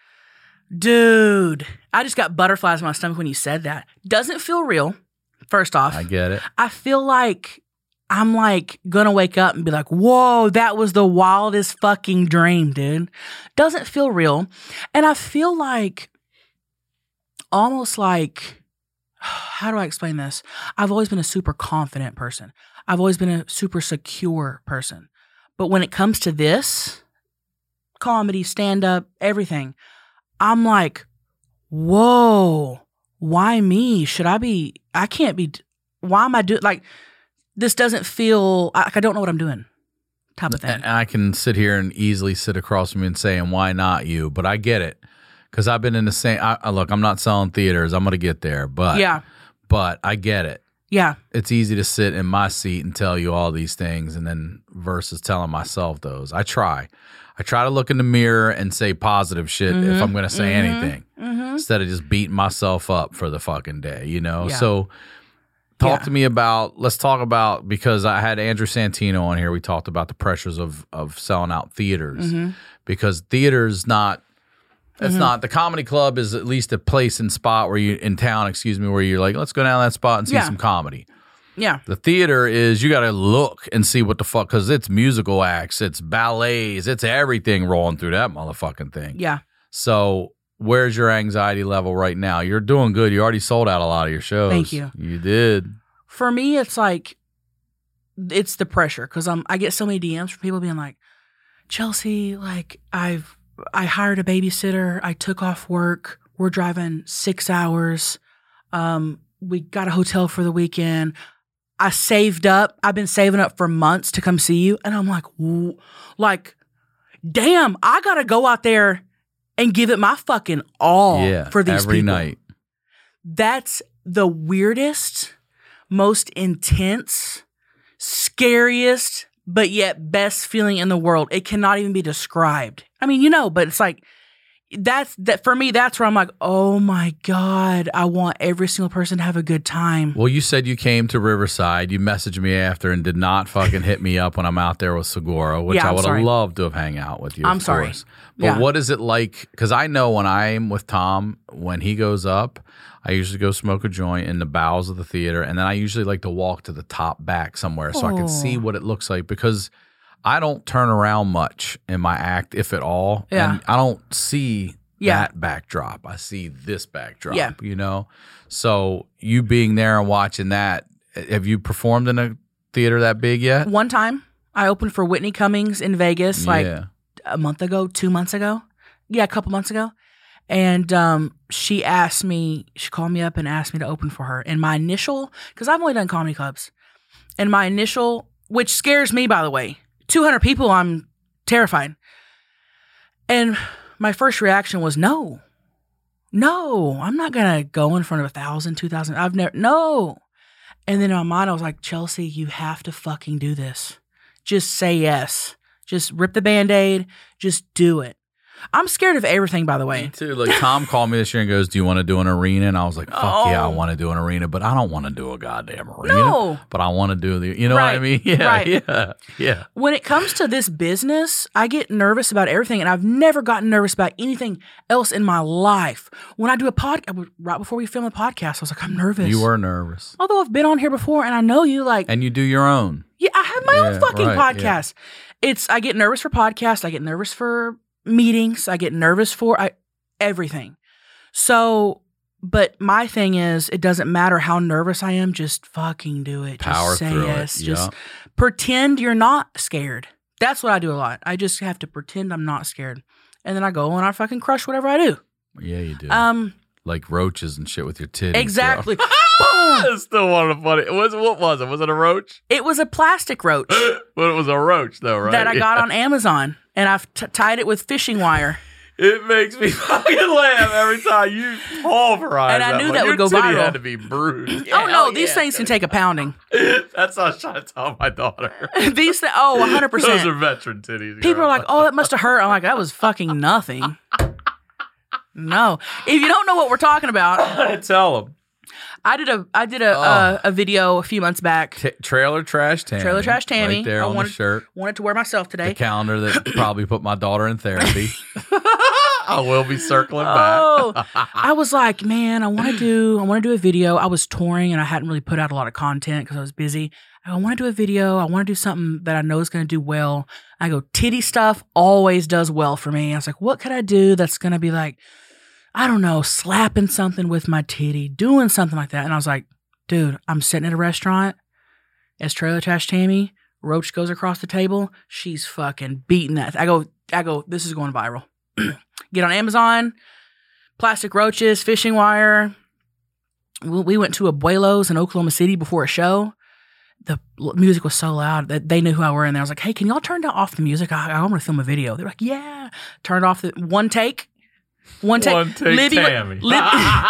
Speaker 12: Dude, I just got butterflies in my stomach when you said that. Doesn't feel real, first off.
Speaker 10: I get it.
Speaker 12: I feel like I'm like gonna wake up and be like, whoa, that was the wildest fucking dream, dude. Doesn't feel real. And I feel like almost like, how do I explain this? I've always been a super confident person. I've always been a super secure person. But when it comes to this, comedy, stand-up, everything, I'm like, whoa, why me? Should I be, I can't be, why am I doing, like, this doesn't feel, like I don't know what I'm doing type of thing.
Speaker 10: And I can sit here and easily sit across from you and say, and why not you? But I get it. Because I've been in the same, I, I- look, I'm not selling theaters. I'm going to get there. But,
Speaker 12: Yeah.
Speaker 10: but I get it.
Speaker 12: Yeah.
Speaker 10: It's easy to sit in my seat and tell you all these things and then versus telling myself those. I try. I try to look in the mirror and say positive shit if
Speaker 12: Mhm.
Speaker 10: I'm going to say
Speaker 12: Mhm.
Speaker 10: anything
Speaker 12: Mhm.
Speaker 10: instead of just beating myself up for the fucking day, you know?
Speaker 12: Yeah.
Speaker 10: So talk
Speaker 12: Yeah.
Speaker 10: to me about, let's talk about, because I had Andrew Santino on here. We talked about the pressures of, of selling out theaters
Speaker 12: Mhm.
Speaker 10: because theater's not, it's
Speaker 12: Mhm.
Speaker 10: not, the comedy club is at least a place and spot where you, in town, excuse me, where you're like, let's go down that spot and see
Speaker 12: Yeah.
Speaker 10: some comedy.
Speaker 12: Yeah.
Speaker 10: The theater is, you got to look and see what the fuck, because it's musical acts, it's ballets, it's everything rolling through that motherfucking thing.
Speaker 12: Yeah.
Speaker 10: So where's your anxiety level right now? You're doing good. You already sold out a lot of your shows.
Speaker 12: Thank you.
Speaker 10: You did.
Speaker 12: For me, it's like, it's the pressure because I'm, I get so many D Ms from people being like, Chelsea, like I've, I hired a babysitter. I took off work. We're driving six hours. Um, we got a hotel for the weekend. I saved up. I've been saving up for months to come see you. And I'm like, w- like, damn, I got to go out there and give it my fucking all
Speaker 10: yeah,
Speaker 12: for these
Speaker 10: every
Speaker 12: people.
Speaker 10: night.
Speaker 12: That's the weirdest, most intense, scariest, but yet best feeling in the world. It cannot even be described. I mean, you know, but it's like, that's that for me, that's where I'm like, oh my God, I want every single person to have a good time.
Speaker 10: Well, you said you came to Riverside. You messaged me after and did not fucking hit me up when I'm out there with Segura, which
Speaker 12: Yeah,
Speaker 10: I
Speaker 12: I'm
Speaker 10: would have
Speaker 12: sorry.
Speaker 10: loved to have hang out with you.
Speaker 12: I'm
Speaker 10: of
Speaker 12: sorry.
Speaker 10: course. But
Speaker 12: Yeah.
Speaker 10: what is it like? Because I know when I'm with Tom, when he goes up, I usually go smoke a joint in the bowels of the theater, and then I usually like to walk to the top back somewhere so I can see
Speaker 12: Oh.
Speaker 10: what it looks like, because I don't turn around much in my act, if at all.
Speaker 12: Yeah.
Speaker 10: And I don't see
Speaker 12: Yeah.
Speaker 10: that backdrop. I see this backdrop,
Speaker 12: Yeah.
Speaker 10: you know? So you being there and watching that, have you performed in a theater that big yet?
Speaker 12: One time, I opened for Whitney Cummings in Vegas like
Speaker 10: Yeah.
Speaker 12: a month ago, two months ago. Yeah, a couple months ago. And um, she asked me, she called me up and asked me to open for her. And my initial, because I've only done comedy clubs, and my initial, which scares me, by the way, two hundred people, I'm terrified. And my first reaction was, no, no, I'm not going to go in front of a thousand, two thousand. I've never, no. And then in my mind, I was like, Chelsea, you have to fucking do this. Just say yes. Just rip the Band-Aid. Just do it. I'm scared of everything, by the way.
Speaker 10: Me too. Like Tom called me this year and goes, "Do you want to do an arena?" And I was like, "Fuck
Speaker 12: Oh.
Speaker 10: yeah, I want to do an arena, but I don't want to do a goddamn arena.
Speaker 12: No.
Speaker 10: But I want to do the, you know what I
Speaker 12: Right,
Speaker 10: mean? Yeah,
Speaker 12: right.
Speaker 10: yeah, yeah.
Speaker 12: When it comes to this business, I get nervous about everything, and I've never gotten nervous about anything else in my life. When I do a podcast, right before we film a podcast, I was like, I'm nervous.
Speaker 10: You were nervous,
Speaker 12: Although I've been on here before, and I know you, like,
Speaker 10: and you do your own.
Speaker 12: yeah, I have my
Speaker 10: Yeah,
Speaker 12: own fucking
Speaker 10: right,
Speaker 12: podcast. It's I get nervous for podcasts. I get nervous for meetings. I get nervous for I, everything. So, but my thing is, it doesn't matter how nervous I am. Just fucking do it.
Speaker 10: Power
Speaker 12: just say
Speaker 10: through it,
Speaker 12: yes. Just
Speaker 10: yeah.
Speaker 12: pretend you're not scared. That's what I do a lot. I just have to pretend I'm not scared, and then I go and I fucking crush whatever I do.
Speaker 10: Yeah, you do.
Speaker 12: Um,
Speaker 10: like roaches and shit with your titties.
Speaker 12: exactly.
Speaker 10: Boom. That's still one of the funny. What, what was it? Was it a roach?
Speaker 12: It was a plastic roach
Speaker 10: Well, it was a roach, though, right?
Speaker 12: that I got on Amazon, and I've t- tied it with fishing wire.
Speaker 10: It makes me fucking laugh every time you pulverize.
Speaker 12: And I knew
Speaker 10: one.
Speaker 12: that
Speaker 10: Your
Speaker 12: would go
Speaker 10: titty
Speaker 12: viral.
Speaker 10: had to be bruised.
Speaker 12: oh no, these things can take a pounding.
Speaker 10: That's what I was trying to tell my daughter.
Speaker 12: These th- oh, one hundred percent.
Speaker 10: Those are veteran titties.
Speaker 12: People
Speaker 10: girl.
Speaker 12: are like, "Oh, that must have hurt." I'm like, "That was fucking nothing." No, if you don't know what we're talking about,
Speaker 10: tell them.
Speaker 12: I did a I did a
Speaker 10: Oh.
Speaker 12: uh, a video a few months back.
Speaker 10: T- trailer trash Tammy.
Speaker 12: Trailer Trash Tammy.
Speaker 10: Right there
Speaker 12: I
Speaker 10: on
Speaker 12: wanted,
Speaker 10: the shirt.
Speaker 12: Wanted to wear myself today.
Speaker 10: The calendar that probably put my daughter in therapy. I will be circling back.
Speaker 12: Oh, I was like, man, I want to do, I want to do a video. I was touring and I hadn't really put out a lot of content because I was busy. I want to do a video. I want to do something that I know is going to do well. I go, titty stuff always does well for me. I was like, what could I do that's going to be like, I don't know, slapping something with my titty, doing something like that. And I was like, dude, I'm sitting at a restaurant. It's Trailer Trash Tammy. Roach goes across the table. She's fucking beating that. I go, I go, this is going viral. Get on Amazon, plastic roaches, fishing wire. We we went to Abuelo's in Oklahoma City before a show. The l- music was so loud that they knew who I were in there. I was like, hey, can y'all turn down off the music? I, I want to film a video. They're like, yeah. Turned off the one take. One take.
Speaker 10: One take
Speaker 12: Libby, wa-
Speaker 10: Tammy.
Speaker 12: Lib-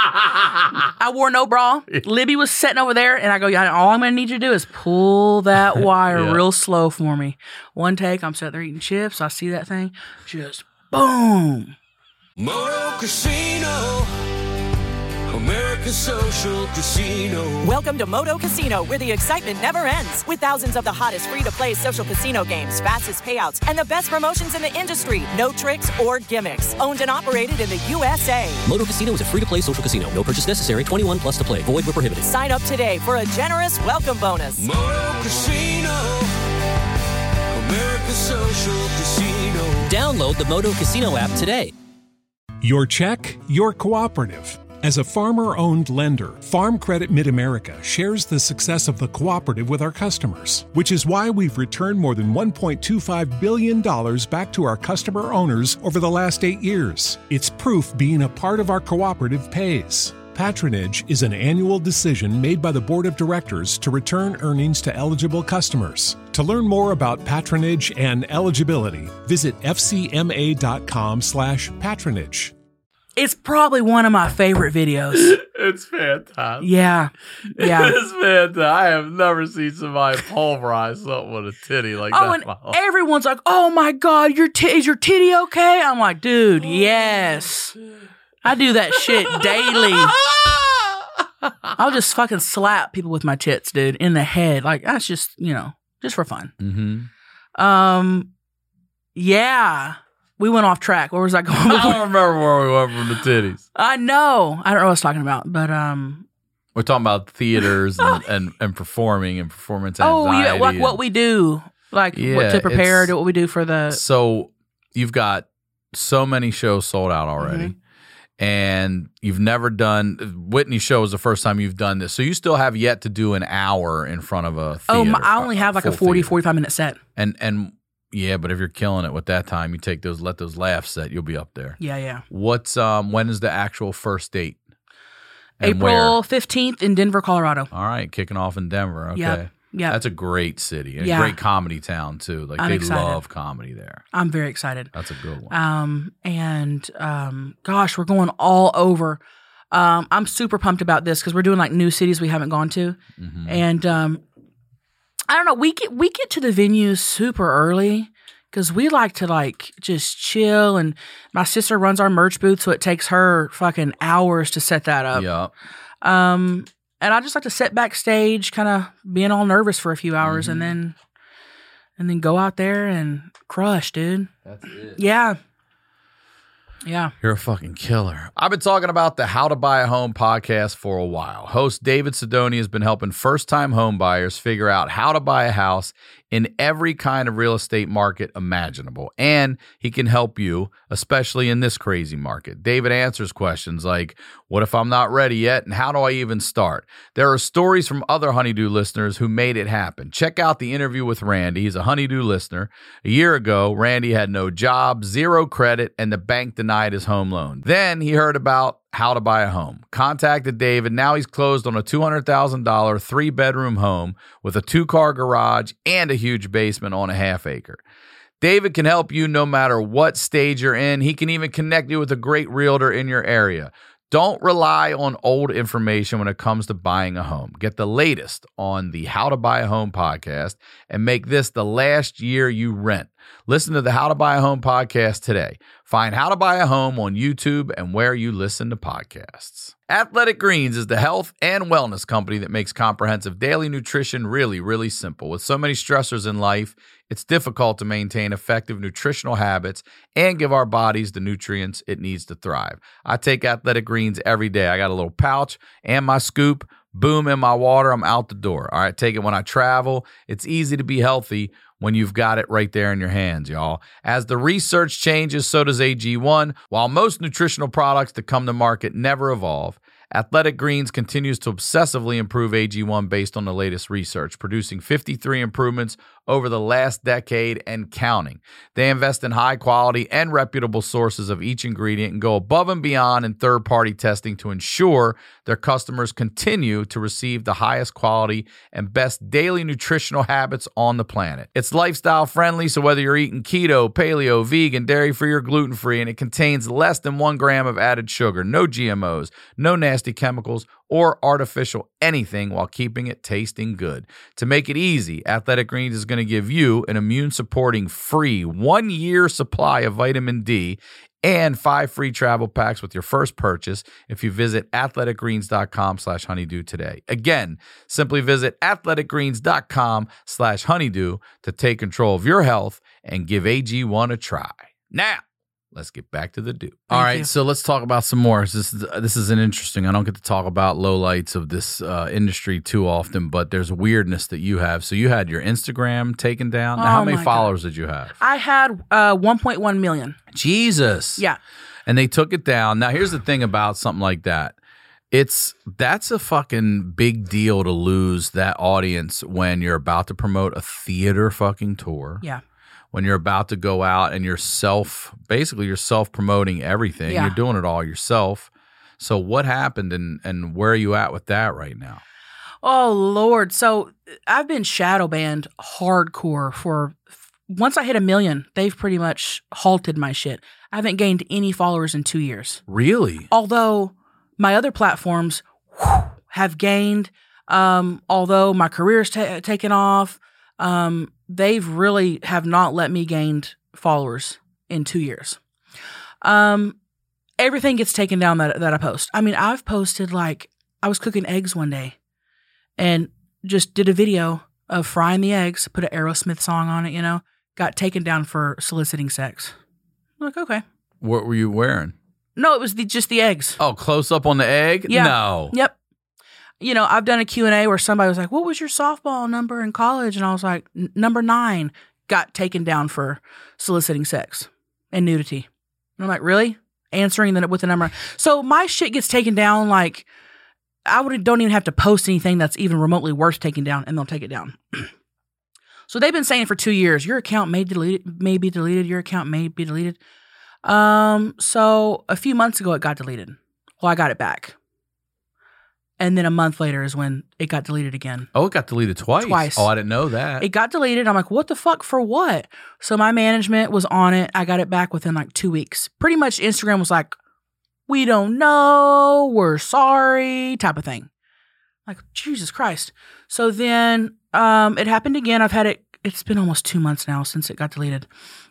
Speaker 12: I wore no bra. Libby was sitting over there, and I go, yeah, all I'm going to need you to do is pull that wire
Speaker 10: Yeah.
Speaker 12: real slow for me. One take, I'm sitting there eating chips. I see that thing. Just boom.
Speaker 1: Moto Casino, American Social Casino.
Speaker 7: Welcome to Moto Casino, where the excitement never ends. With thousands of the hottest free-to-play social casino games, fastest payouts, and the best promotions in the industry. No tricks or gimmicks. Owned and operated in the U S A.
Speaker 3: Moto Casino is a free-to-play social casino. No purchase necessary. twenty-one plus to play. Void where prohibited.
Speaker 7: Sign up today for a generous welcome bonus.
Speaker 1: Moto Casino, American Social Casino.
Speaker 3: Download the Moto Casino app today.
Speaker 14: Your check, your cooperative. As a farmer-owned lender, Farm Credit Mid-America shares the success of the cooperative with our customers, which is why we've returned more than one point two five billion dollars back to our customer owners over the last eight years. It's proof being a part of our cooperative pays. Patronage is an annual decision made by the Board of Directors to return earnings to eligible customers. To learn more about patronage and eligibility, visit fcma.com slash patronage.
Speaker 12: It's probably one of my favorite videos.
Speaker 10: It's fantastic.
Speaker 12: Yeah. Yeah.
Speaker 10: It's fantastic. I have never seen somebody pulverize something with a titty like
Speaker 12: oh,
Speaker 10: that.
Speaker 12: And everyone's like, oh my God, your t- is your titty okay? I'm like, dude, yes. I do that shit daily. I'll just fucking slap people with my tits, dude, in the head. Like, that's just, you know, just for fun.
Speaker 10: Mm-hmm.
Speaker 12: Um, yeah. We went off track. Where was I going?
Speaker 10: I don't remember where we went from the titties.
Speaker 12: I know. I don't know what I was talking about, but um,
Speaker 10: we're talking about theaters and, and, and performing and performance anxiety.
Speaker 12: Oh yeah, like
Speaker 10: and,
Speaker 12: what we do, like
Speaker 10: yeah,
Speaker 12: what to prepare, to what we do for the.
Speaker 10: So you've got so many shows sold out already, mm-hmm. and you've never done Whitney's show is the first time you've done this. So you still have yet to do an hour in front of a theater.
Speaker 12: Oh, my, I only have like a forty,
Speaker 10: theater.
Speaker 12: forty-five minute set.
Speaker 10: And and. Yeah, but if you're killing it with that time, you take those, let those laughs set, you'll be up there.
Speaker 12: Yeah, yeah.
Speaker 10: What's um? When is the actual first date? And
Speaker 12: April fifteenth in Denver, Colorado.
Speaker 10: All right, kicking off in Denver. Okay,
Speaker 12: yeah, yeah.
Speaker 10: That's a great city, and
Speaker 12: yeah.
Speaker 10: a great comedy town too. Like
Speaker 12: I'm
Speaker 10: they
Speaker 12: excited.
Speaker 10: love comedy there.
Speaker 12: I'm very excited.
Speaker 10: That's a good one.
Speaker 12: Um, and um, gosh, we're going all over. Um, I'm super pumped about this because we're doing like new cities we haven't gone to,
Speaker 10: mm-hmm.
Speaker 12: and um. I don't know. We get we get to the venues super early because we like to like just chill. And my sister runs our merch booth, so it takes her fucking hours to set that up.
Speaker 10: Yeah.
Speaker 12: Um, and I just like to sit backstage, kind of being all nervous for a few hours,
Speaker 10: mm-hmm.
Speaker 12: and then and then go out there and crush, dude.
Speaker 10: That's it.
Speaker 12: Yeah. Yeah.
Speaker 10: You're a fucking killer. I've been talking about the How to Buy a Home podcast for a while. Host David Sidoni has been helping first-time home buyers figure out how to buy a house in every kind of real estate market imaginable. And he can help you, especially in this crazy market. David answers questions like, what if I'm not ready yet? And how do I even start? There are stories from other Honeydew listeners who made it happen. Check out the interview with Randy. He's a Honeydew listener. A year ago, Randy had no job, zero credit, and the bank denied his home loan. Then he heard about how to buy a home. Contacted David. Now he's closed on a two hundred thousand dollars three-bedroom home with a two-car garage and a huge basement on a half acre. David can help you no matter what stage you're in. He can even connect you with a great realtor in your area. Don't rely on old information when it comes to buying a home. Get the latest on the How to Buy a Home podcast and make this the last year you rent. Listen to the How to Buy a Home podcast today. Find How to Buy a Home on YouTube and where you listen to podcasts. Athletic Greens is the health and wellness company that makes comprehensive daily nutrition really, really simple. With so many stressors in life, it's difficult to maintain effective nutritional habits and give our bodies the nutrients it needs to thrive. I take Athletic Greens every day. I got a little pouch and my scoop. Boom, in my water, I'm out the door. All right, take it when I travel. It's easy to be healthy when you've got it right there in your hands, y'all. As the research changes, so does A G one. While most nutritional products that come to market never evolve, Athletic Greens continues to obsessively improve A G one based on the latest research, producing fifty-three improvements over the last decade and counting. They invest in high quality and reputable sources of each ingredient and go above and beyond in third-party testing to ensure their customers continue to receive the highest quality and best daily nutritional habits on the planet. It's lifestyle friendly, so whether you're eating keto, paleo, vegan, dairy-free, or gluten-free, and it contains less than one gram of added sugar, no G M Os, no nasty chemicals, or artificial anything while keeping it tasting good. To make it easy, Athletic Greens is going to give you an immune-supporting free one-year supply of vitamin D and five free travel packs with your first purchase if you visit athleticgreens.com slash honeydew today. Again, simply visit athleticgreens.com slash honeydew to take control of your health and give A G one a try. Now, let's get back to the do. All right, you. So let's talk about some more. This is this is an interesting. I don't get to talk about lowlights of this uh, industry too often, but there's a weirdness that you have. So you had your Instagram taken down. Now,
Speaker 12: oh
Speaker 10: how many followers
Speaker 12: God.
Speaker 10: did you have?
Speaker 12: I had uh, one point one million.
Speaker 10: Jesus.
Speaker 12: Yeah.
Speaker 10: And they took it down. Now, here's the thing about something like that. It's that's a fucking big deal to lose that audience when you're about to promote a theater fucking tour.
Speaker 12: Yeah.
Speaker 10: When you're about to go out and you're self, basically you're self-promoting everything.
Speaker 12: Yeah.
Speaker 10: You're doing it all yourself. So what happened, and and where are you at with that right now?
Speaker 12: Oh Lord! So I've been shadow banned hardcore for. Once I hit a million, they've pretty much halted my shit. I haven't gained any followers in two years.
Speaker 10: Really?
Speaker 12: Although my other platforms whew, have gained. Um, although my career's ta- taken off, um, they've really have not let me gain followers in two years. Um, everything gets taken down that that I post. I mean, I've posted like I was cooking eggs one day, and just did a video of frying the eggs. Put an Aerosmith song on it, you know. Got taken down for soliciting sex. I'm like, okay.
Speaker 10: What were you wearing?
Speaker 12: No, it was the, just the eggs.
Speaker 10: Oh, close up on the egg?
Speaker 12: Yeah.
Speaker 10: No.
Speaker 12: Yep. You know, I've done a Q and A where somebody was like, what was your softball number in college? And I was like, number nine. Got taken down for soliciting sex and nudity. And I'm like, really? Answering the, with the number. So my shit gets taken down like, I would, don't even have to post anything that's even remotely worth taking down, and they'll take it down. So they've been saying for two years, your account may delete, may be deleted. Your account may be deleted. Um, so a few months ago, it got deleted. Well, I got it back. And then a month later is when it got deleted again.
Speaker 10: Oh, it got deleted twice?
Speaker 12: Twice.
Speaker 10: Oh, I didn't know that.
Speaker 12: It got deleted. I'm like, what the fuck for what? So my management was on it. I got it back within like two weeks. Pretty much Instagram was like, we don't know. We're sorry type of thing. Like, Jesus Christ. So then um, it happened again. I've had it. It's been almost two months now since it got deleted.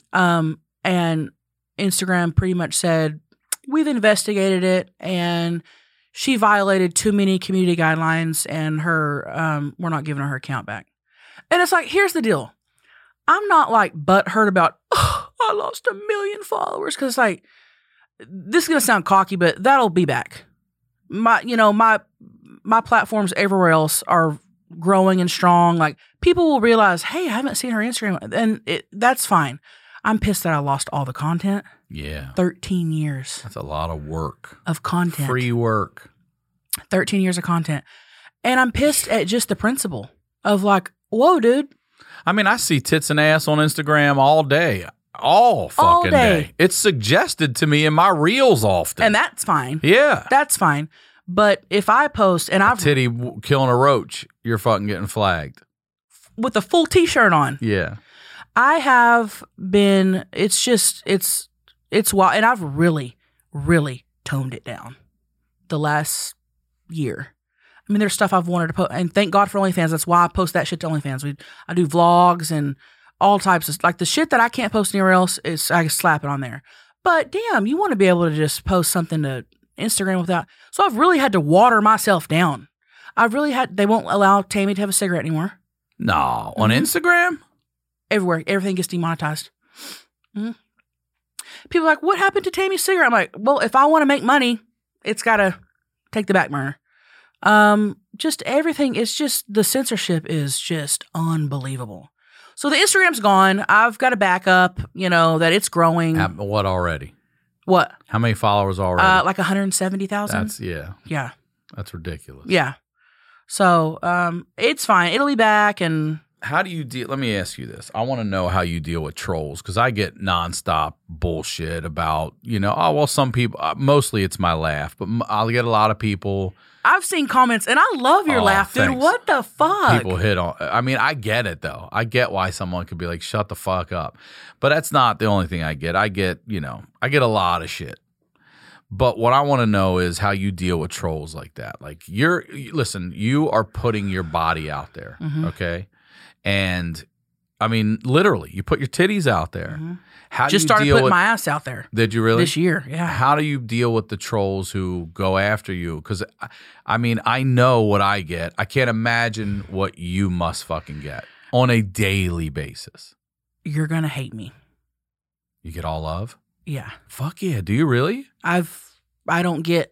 Speaker 12: Um, and Instagram pretty much said, we've investigated it, and she violated too many community guidelines, and her um, we're not giving her her account back. And it's like, here's the deal. I'm not like butthurt about, oh, I lost a million followers. Because like, this is going to sound cocky, but that'll be back. My, you know, my, my platforms everywhere else are growing and strong. Like, people will realize, hey, I haven't seen her Instagram. And it, that's fine. I'm pissed that I lost all the content.
Speaker 10: Yeah.
Speaker 12: thirteen years.
Speaker 10: That's a lot of work.
Speaker 12: Of content.
Speaker 10: Free work.
Speaker 12: thirteen years of content. And I'm pissed at just the principle of like, whoa, dude.
Speaker 10: I mean, I see tits and ass on Instagram all day. All fucking
Speaker 12: all day.
Speaker 10: day. It's suggested to me in my reels often.
Speaker 12: And that's fine.
Speaker 10: Yeah.
Speaker 12: That's fine. But if I post and I've...
Speaker 10: A titty w- killing a roach, you're fucking getting flagged.
Speaker 12: With a full t-shirt on.
Speaker 10: Yeah.
Speaker 12: I have been... It's just... It's... It's wild. And I've really, really toned it down the last year. I mean, there's stuff I've wanted to post. And thank God for OnlyFans. That's why I post that shit to OnlyFans. We, I do vlogs and all types of... Like, the shit that I can't post anywhere else, is I slap it on there. But damn, you want to be able to just post something to Instagram without... So I've really had to water myself down. I've really had... They won't allow Tammy to have a cigarette anymore.
Speaker 10: No. Mm-hmm. On Instagram?
Speaker 12: Everywhere. Everything gets demonetized. Mm-hmm. People are like, what happened to Tammy's cigarette? I'm like, well, if I want to make money, it's got to take the back burner. Um, just everything. It's just... The censorship is just unbelievable. So the Instagram's gone. I've got a backup, you know, that it's growing.
Speaker 10: How, what already?
Speaker 12: What?
Speaker 10: How many followers already?
Speaker 12: Uh, like one hundred seventy thousand.
Speaker 10: That's, yeah.
Speaker 12: Yeah.
Speaker 10: That's ridiculous.
Speaker 12: Yeah. So um, it's fine. It'll be back. And
Speaker 10: how do you deal? Let me ask you this. I want to know how you deal with trolls, because I get nonstop bullshit about, you know, oh, well, some people, uh, mostly it's my laugh, but I'll get a lot of people.
Speaker 12: I've seen comments, and I love your
Speaker 10: oh,
Speaker 12: laugh, dude.
Speaker 10: thanks.
Speaker 12: What the fuck?
Speaker 10: People hit on. I mean, I get it, though. I get why someone could be like, shut the fuck up. But that's not the only thing I get. I get, you know, I get a lot of shit. But what I want to know is how you deal with trolls like that. Like, you're, listen, you are putting your body out there, mm-hmm. okay? And, I mean, literally, you put your titties out there.
Speaker 12: Mm-hmm.
Speaker 10: How do
Speaker 12: Just
Speaker 10: you
Speaker 12: started
Speaker 10: deal
Speaker 12: putting
Speaker 10: with,
Speaker 12: my ass out there.
Speaker 10: Did you really?
Speaker 12: This year, yeah.
Speaker 10: How do you deal with the trolls who go after you? Because, I mean, I know what I get. I can't imagine what you must fucking get on a daily basis.
Speaker 12: You're going to hate me.
Speaker 10: You get all love?
Speaker 12: Yeah.
Speaker 10: Fuck yeah. Do you really?
Speaker 12: I've, I don't get,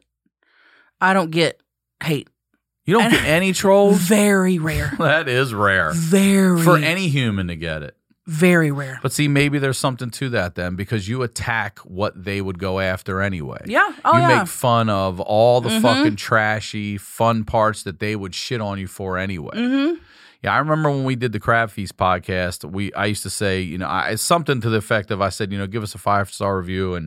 Speaker 12: I don't get hate.
Speaker 10: You don't
Speaker 12: and
Speaker 10: get any trolls?
Speaker 12: Very rare.
Speaker 10: That is rare.
Speaker 12: Very.
Speaker 10: For any human to get it.
Speaker 12: Very rare.
Speaker 10: But see, maybe there's something to that then, because you attack what they would go after anyway.
Speaker 12: Yeah. Oh,
Speaker 10: you
Speaker 12: yeah.
Speaker 10: make fun of all the
Speaker 12: mm-hmm.
Speaker 10: fucking trashy, fun parts that they would shit on you for anyway.
Speaker 12: Mm-hmm.
Speaker 10: Yeah, I remember when we did the Crab Feast podcast, we I used to say, you know, I, it's something to the effect of, I said, you know, give us a five-star review, and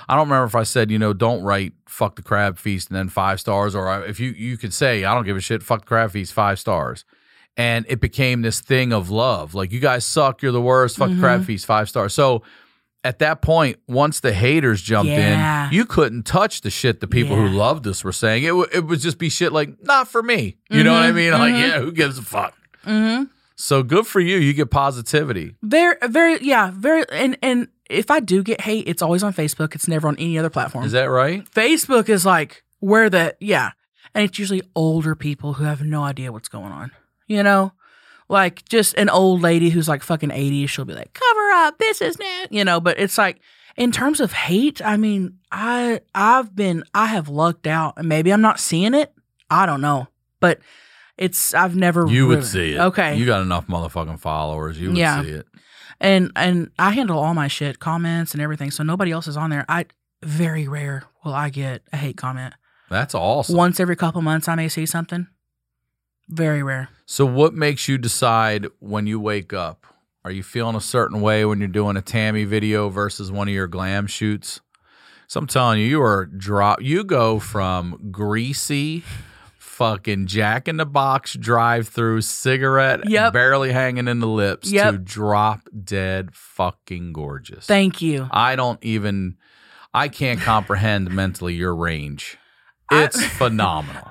Speaker 10: I don't remember if I said, you know, don't write fuck the crab feast and then five stars, or if you, you could say, I don't give a shit, fuck the crab feast, five stars. And it became this thing of love. Like, you guys suck, you're the worst, fuck mm-hmm. the crab feast, five stars. So at that point, once the haters jumped
Speaker 12: yeah.
Speaker 10: in, you couldn't touch the shit the people
Speaker 12: yeah.
Speaker 10: who loved us were saying. It, w- it would just be shit like, not for me. You
Speaker 12: mm-hmm.
Speaker 10: know what I mean?
Speaker 12: Mm-hmm.
Speaker 10: Like, yeah, who gives a fuck?
Speaker 12: Mm-hmm.
Speaker 10: So good for you. You get positivity.
Speaker 12: Very, very, yeah, very. And, and if I do get hate, it's always on Facebook. It's never on any other platform.
Speaker 10: Is that right?
Speaker 12: Facebook is like where the, yeah. And it's usually older people who have no idea what's going on. You know? Like, just an old lady who's like fucking eighty, she'll be like, cover up, this is not, you know, but it's like, in terms of hate, I mean, I, I've been, I have lucked out, and maybe I'm not seeing it. I don't know, but it's, I've never
Speaker 10: You
Speaker 12: really,
Speaker 10: would see it.
Speaker 12: Okay.
Speaker 10: You got enough motherfucking followers. You would
Speaker 12: yeah.
Speaker 10: see it.
Speaker 12: And, and I handle all my shit, comments and everything, so nobody else is on there. I, very rare will I get a hate comment.
Speaker 10: That's awesome.
Speaker 12: Once every couple months, I may see something. Very rare.
Speaker 10: So what makes you decide when you wake up? Are you feeling a certain way when you're doing a Tammy video versus one of your glam shoots? So I'm telling you, you are drop. You go from greasy, fucking Jack in the Box drive-through cigarette,
Speaker 12: yep.
Speaker 10: barely hanging in the lips,
Speaker 12: yep.
Speaker 10: to drop dead fucking gorgeous.
Speaker 12: Thank you.
Speaker 10: I don't even. I can't comprehend mentally your range. It's I, phenomenal.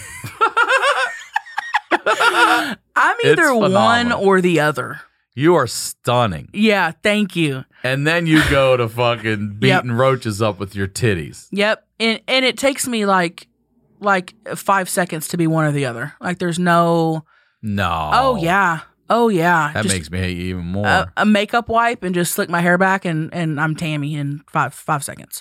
Speaker 12: I'm either one or the other.
Speaker 10: You are stunning.
Speaker 12: Yeah, thank you.
Speaker 10: And then you go to fucking beating
Speaker 12: yep.
Speaker 10: roaches up with your titties.
Speaker 12: Yep. And and it takes me like like five seconds to be one or the other. Like, there's no
Speaker 10: No.
Speaker 12: Oh yeah. Oh yeah.
Speaker 10: That
Speaker 12: just
Speaker 10: makes me hate you even more.
Speaker 12: A, a makeup wipe and just slick my hair back, and, and I'm Tammy in five five seconds.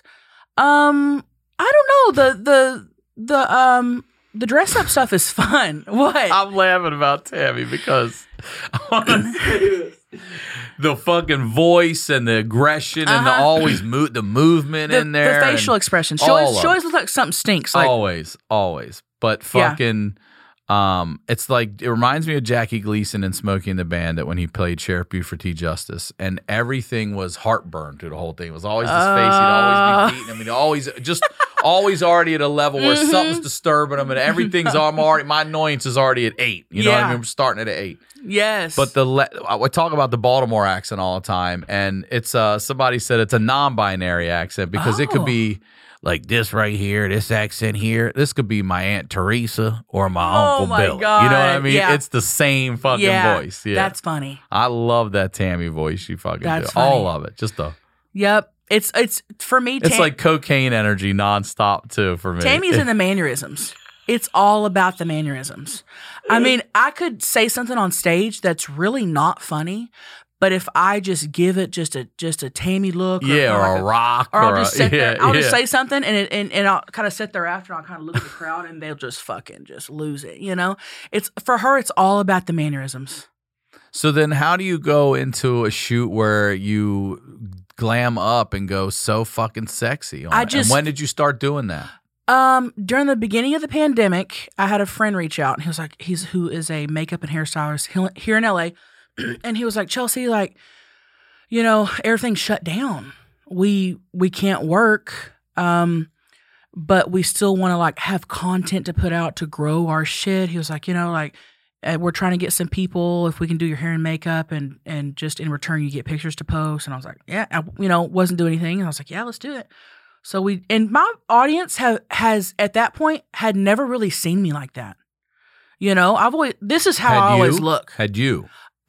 Speaker 12: Um I don't know. The the the um The dress up stuff is fun. What?
Speaker 10: I'm laughing about Tammy because I want to say this. The fucking voice and the aggression uh-huh. and the always move the movement
Speaker 12: the,
Speaker 10: in there.
Speaker 12: The facial expression. She always, she always looks like something stinks. Like,
Speaker 10: always, always. But fucking, yeah. um, it's like, it reminds me of Jackie Gleason in Smokey and the Bandit when he played Sheriff Buford Justice, and everything was heartburn through the whole thing. It was always his uh, face. He'd always be beating him. He'd always just. Always already at a level where mm-hmm. something's disturbing them, and everything's I'm already my annoyance is already at eight. You know
Speaker 12: yeah.
Speaker 10: what I mean? We're starting at eight.
Speaker 12: Yes.
Speaker 10: But the le- I talk about the Baltimore accent all the time, and it's uh somebody said it's a non-binary accent because
Speaker 12: oh.
Speaker 10: it could be like this right here, this accent here. This could be my Aunt Teresa or my
Speaker 12: oh
Speaker 10: Uncle
Speaker 12: my
Speaker 10: Bill.
Speaker 12: God.
Speaker 10: You know what I mean?
Speaker 12: Yeah.
Speaker 10: It's the same fucking
Speaker 12: yeah.
Speaker 10: voice. Yeah,
Speaker 12: that's funny.
Speaker 10: I love that Tammy voice. She fucking
Speaker 12: that's
Speaker 10: do.
Speaker 12: funny.
Speaker 10: All of it. Just a.
Speaker 12: Yep. It's it's for me.
Speaker 10: Tam- it's like cocaine energy nonstop too for me.
Speaker 12: Tammy's in the mannerisms. It's all about the mannerisms. I mean, I could say something on stage that's really not funny, but if I just give it just a just a Tammy look, or
Speaker 10: yeah, or
Speaker 12: like
Speaker 10: a rock,
Speaker 12: or,
Speaker 10: or
Speaker 12: I'll just
Speaker 10: a,
Speaker 12: sit
Speaker 10: yeah,
Speaker 12: there, I'll
Speaker 10: yeah.
Speaker 12: just say something, and it, and and I'll kind of sit there after, and I'll kind of look at the crowd, and they'll just fucking just lose it. You know, it's for her. It's all about the mannerisms.
Speaker 10: So then, how do you go into a shoot where you glam up and go so fucking sexy? On
Speaker 12: I
Speaker 10: it?
Speaker 12: just,
Speaker 10: and when did you start doing that?
Speaker 12: Um, during the beginning of the pandemic, I had a friend reach out, and he was like, he's who is a makeup and hairstylist here in L A, and he was like, Chelsea, like, you know, everything's shut down. We we can't work, um, but we still want to like have content to put out to grow our shit. He was like, you know, like. Uh, we're trying to get some people if we can do your hair and makeup, and and just in return you get pictures to post. And I was like, yeah, I, you know, wasn't doing anything. And I was like, yeah, let's do it. So we and my audience have has at that point had never really seen me like that. You know, I've always this is how
Speaker 10: Had
Speaker 12: I
Speaker 10: you?
Speaker 12: always look.
Speaker 10: Had you?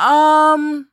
Speaker 12: Um.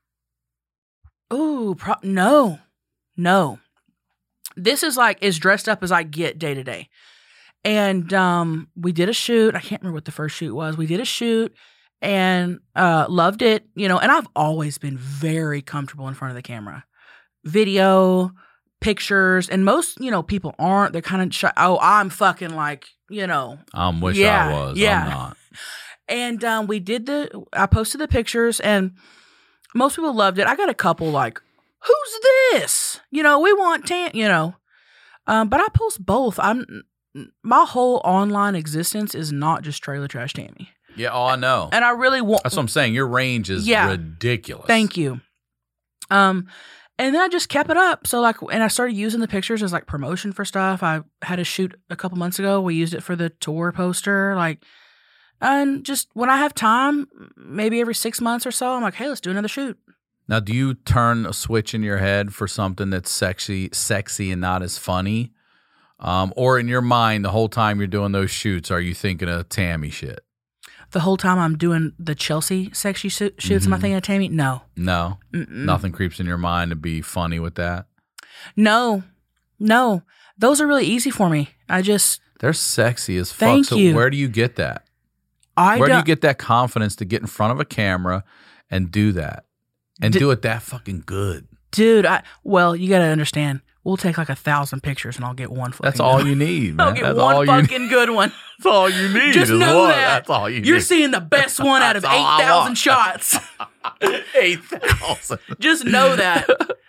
Speaker 12: Ooh, pro- no, no. This is like as dressed up as I get day to day. And um, we did a shoot. I can't remember what the first shoot was. We did a shoot. And uh, loved it, you know, and I've always been very comfortable in front of the camera. Video, pictures, and most, you know, people aren't. They're kind of shy. Oh, I'm fucking like, you know.
Speaker 10: I wish
Speaker 12: yeah,
Speaker 10: I was.
Speaker 12: Yeah.
Speaker 10: I'm not.
Speaker 12: And um, we did the, I posted the pictures, and most people loved it. I got a couple like, who's this? You know, we want Tam, you know. Um, but I post both. I'm, my whole online existence is not just Trailer Trash Tammy.
Speaker 10: Yeah, oh, I know.
Speaker 12: And I really want...
Speaker 10: That's what I'm saying. Your range is
Speaker 12: yeah,
Speaker 10: ridiculous.
Speaker 12: Thank you. Um, And then I just kept it up. So like, and I started using the pictures as like promotion for stuff. I had a shoot a couple months ago. We used it for the tour poster. Like, and just when I have time, maybe every six months or so, I'm like, hey, let's do another shoot.
Speaker 10: Now, do you turn a switch in your head for something that's sexy, sexy and not as funny? Um, or in your mind, the whole time you're doing those shoots, are you thinking of Tammy shit?
Speaker 12: The whole time I'm doing the Chelsea sexy shoots, mm-hmm. am I thinking of Tammy? No.
Speaker 10: No?
Speaker 12: Mm-mm.
Speaker 10: Nothing creeps in your mind to be funny with that?
Speaker 12: No. No. Those are really easy for me. I just...
Speaker 10: They're sexy as fuck.
Speaker 12: Thank
Speaker 10: so
Speaker 12: you.
Speaker 10: Where do you get that?
Speaker 12: I
Speaker 10: Where
Speaker 12: don't...
Speaker 10: do you get that confidence to get in front of a camera and do that? And D- do it that fucking good?
Speaker 12: Dude, I well, you got to understand. We'll take like a thousand pictures and I'll get one fucking
Speaker 10: That's
Speaker 12: good
Speaker 10: all
Speaker 12: one.
Speaker 10: you need, man.
Speaker 12: I'll get
Speaker 10: That's
Speaker 12: one
Speaker 10: all
Speaker 12: fucking
Speaker 10: you
Speaker 12: good one.
Speaker 10: That's all you need.
Speaker 12: Just know
Speaker 10: one.
Speaker 12: that.
Speaker 10: That's all you
Speaker 12: You're
Speaker 10: need.
Speaker 12: seeing the best one out of eight thousand shots.
Speaker 10: eight thousand.
Speaker 12: Just know that.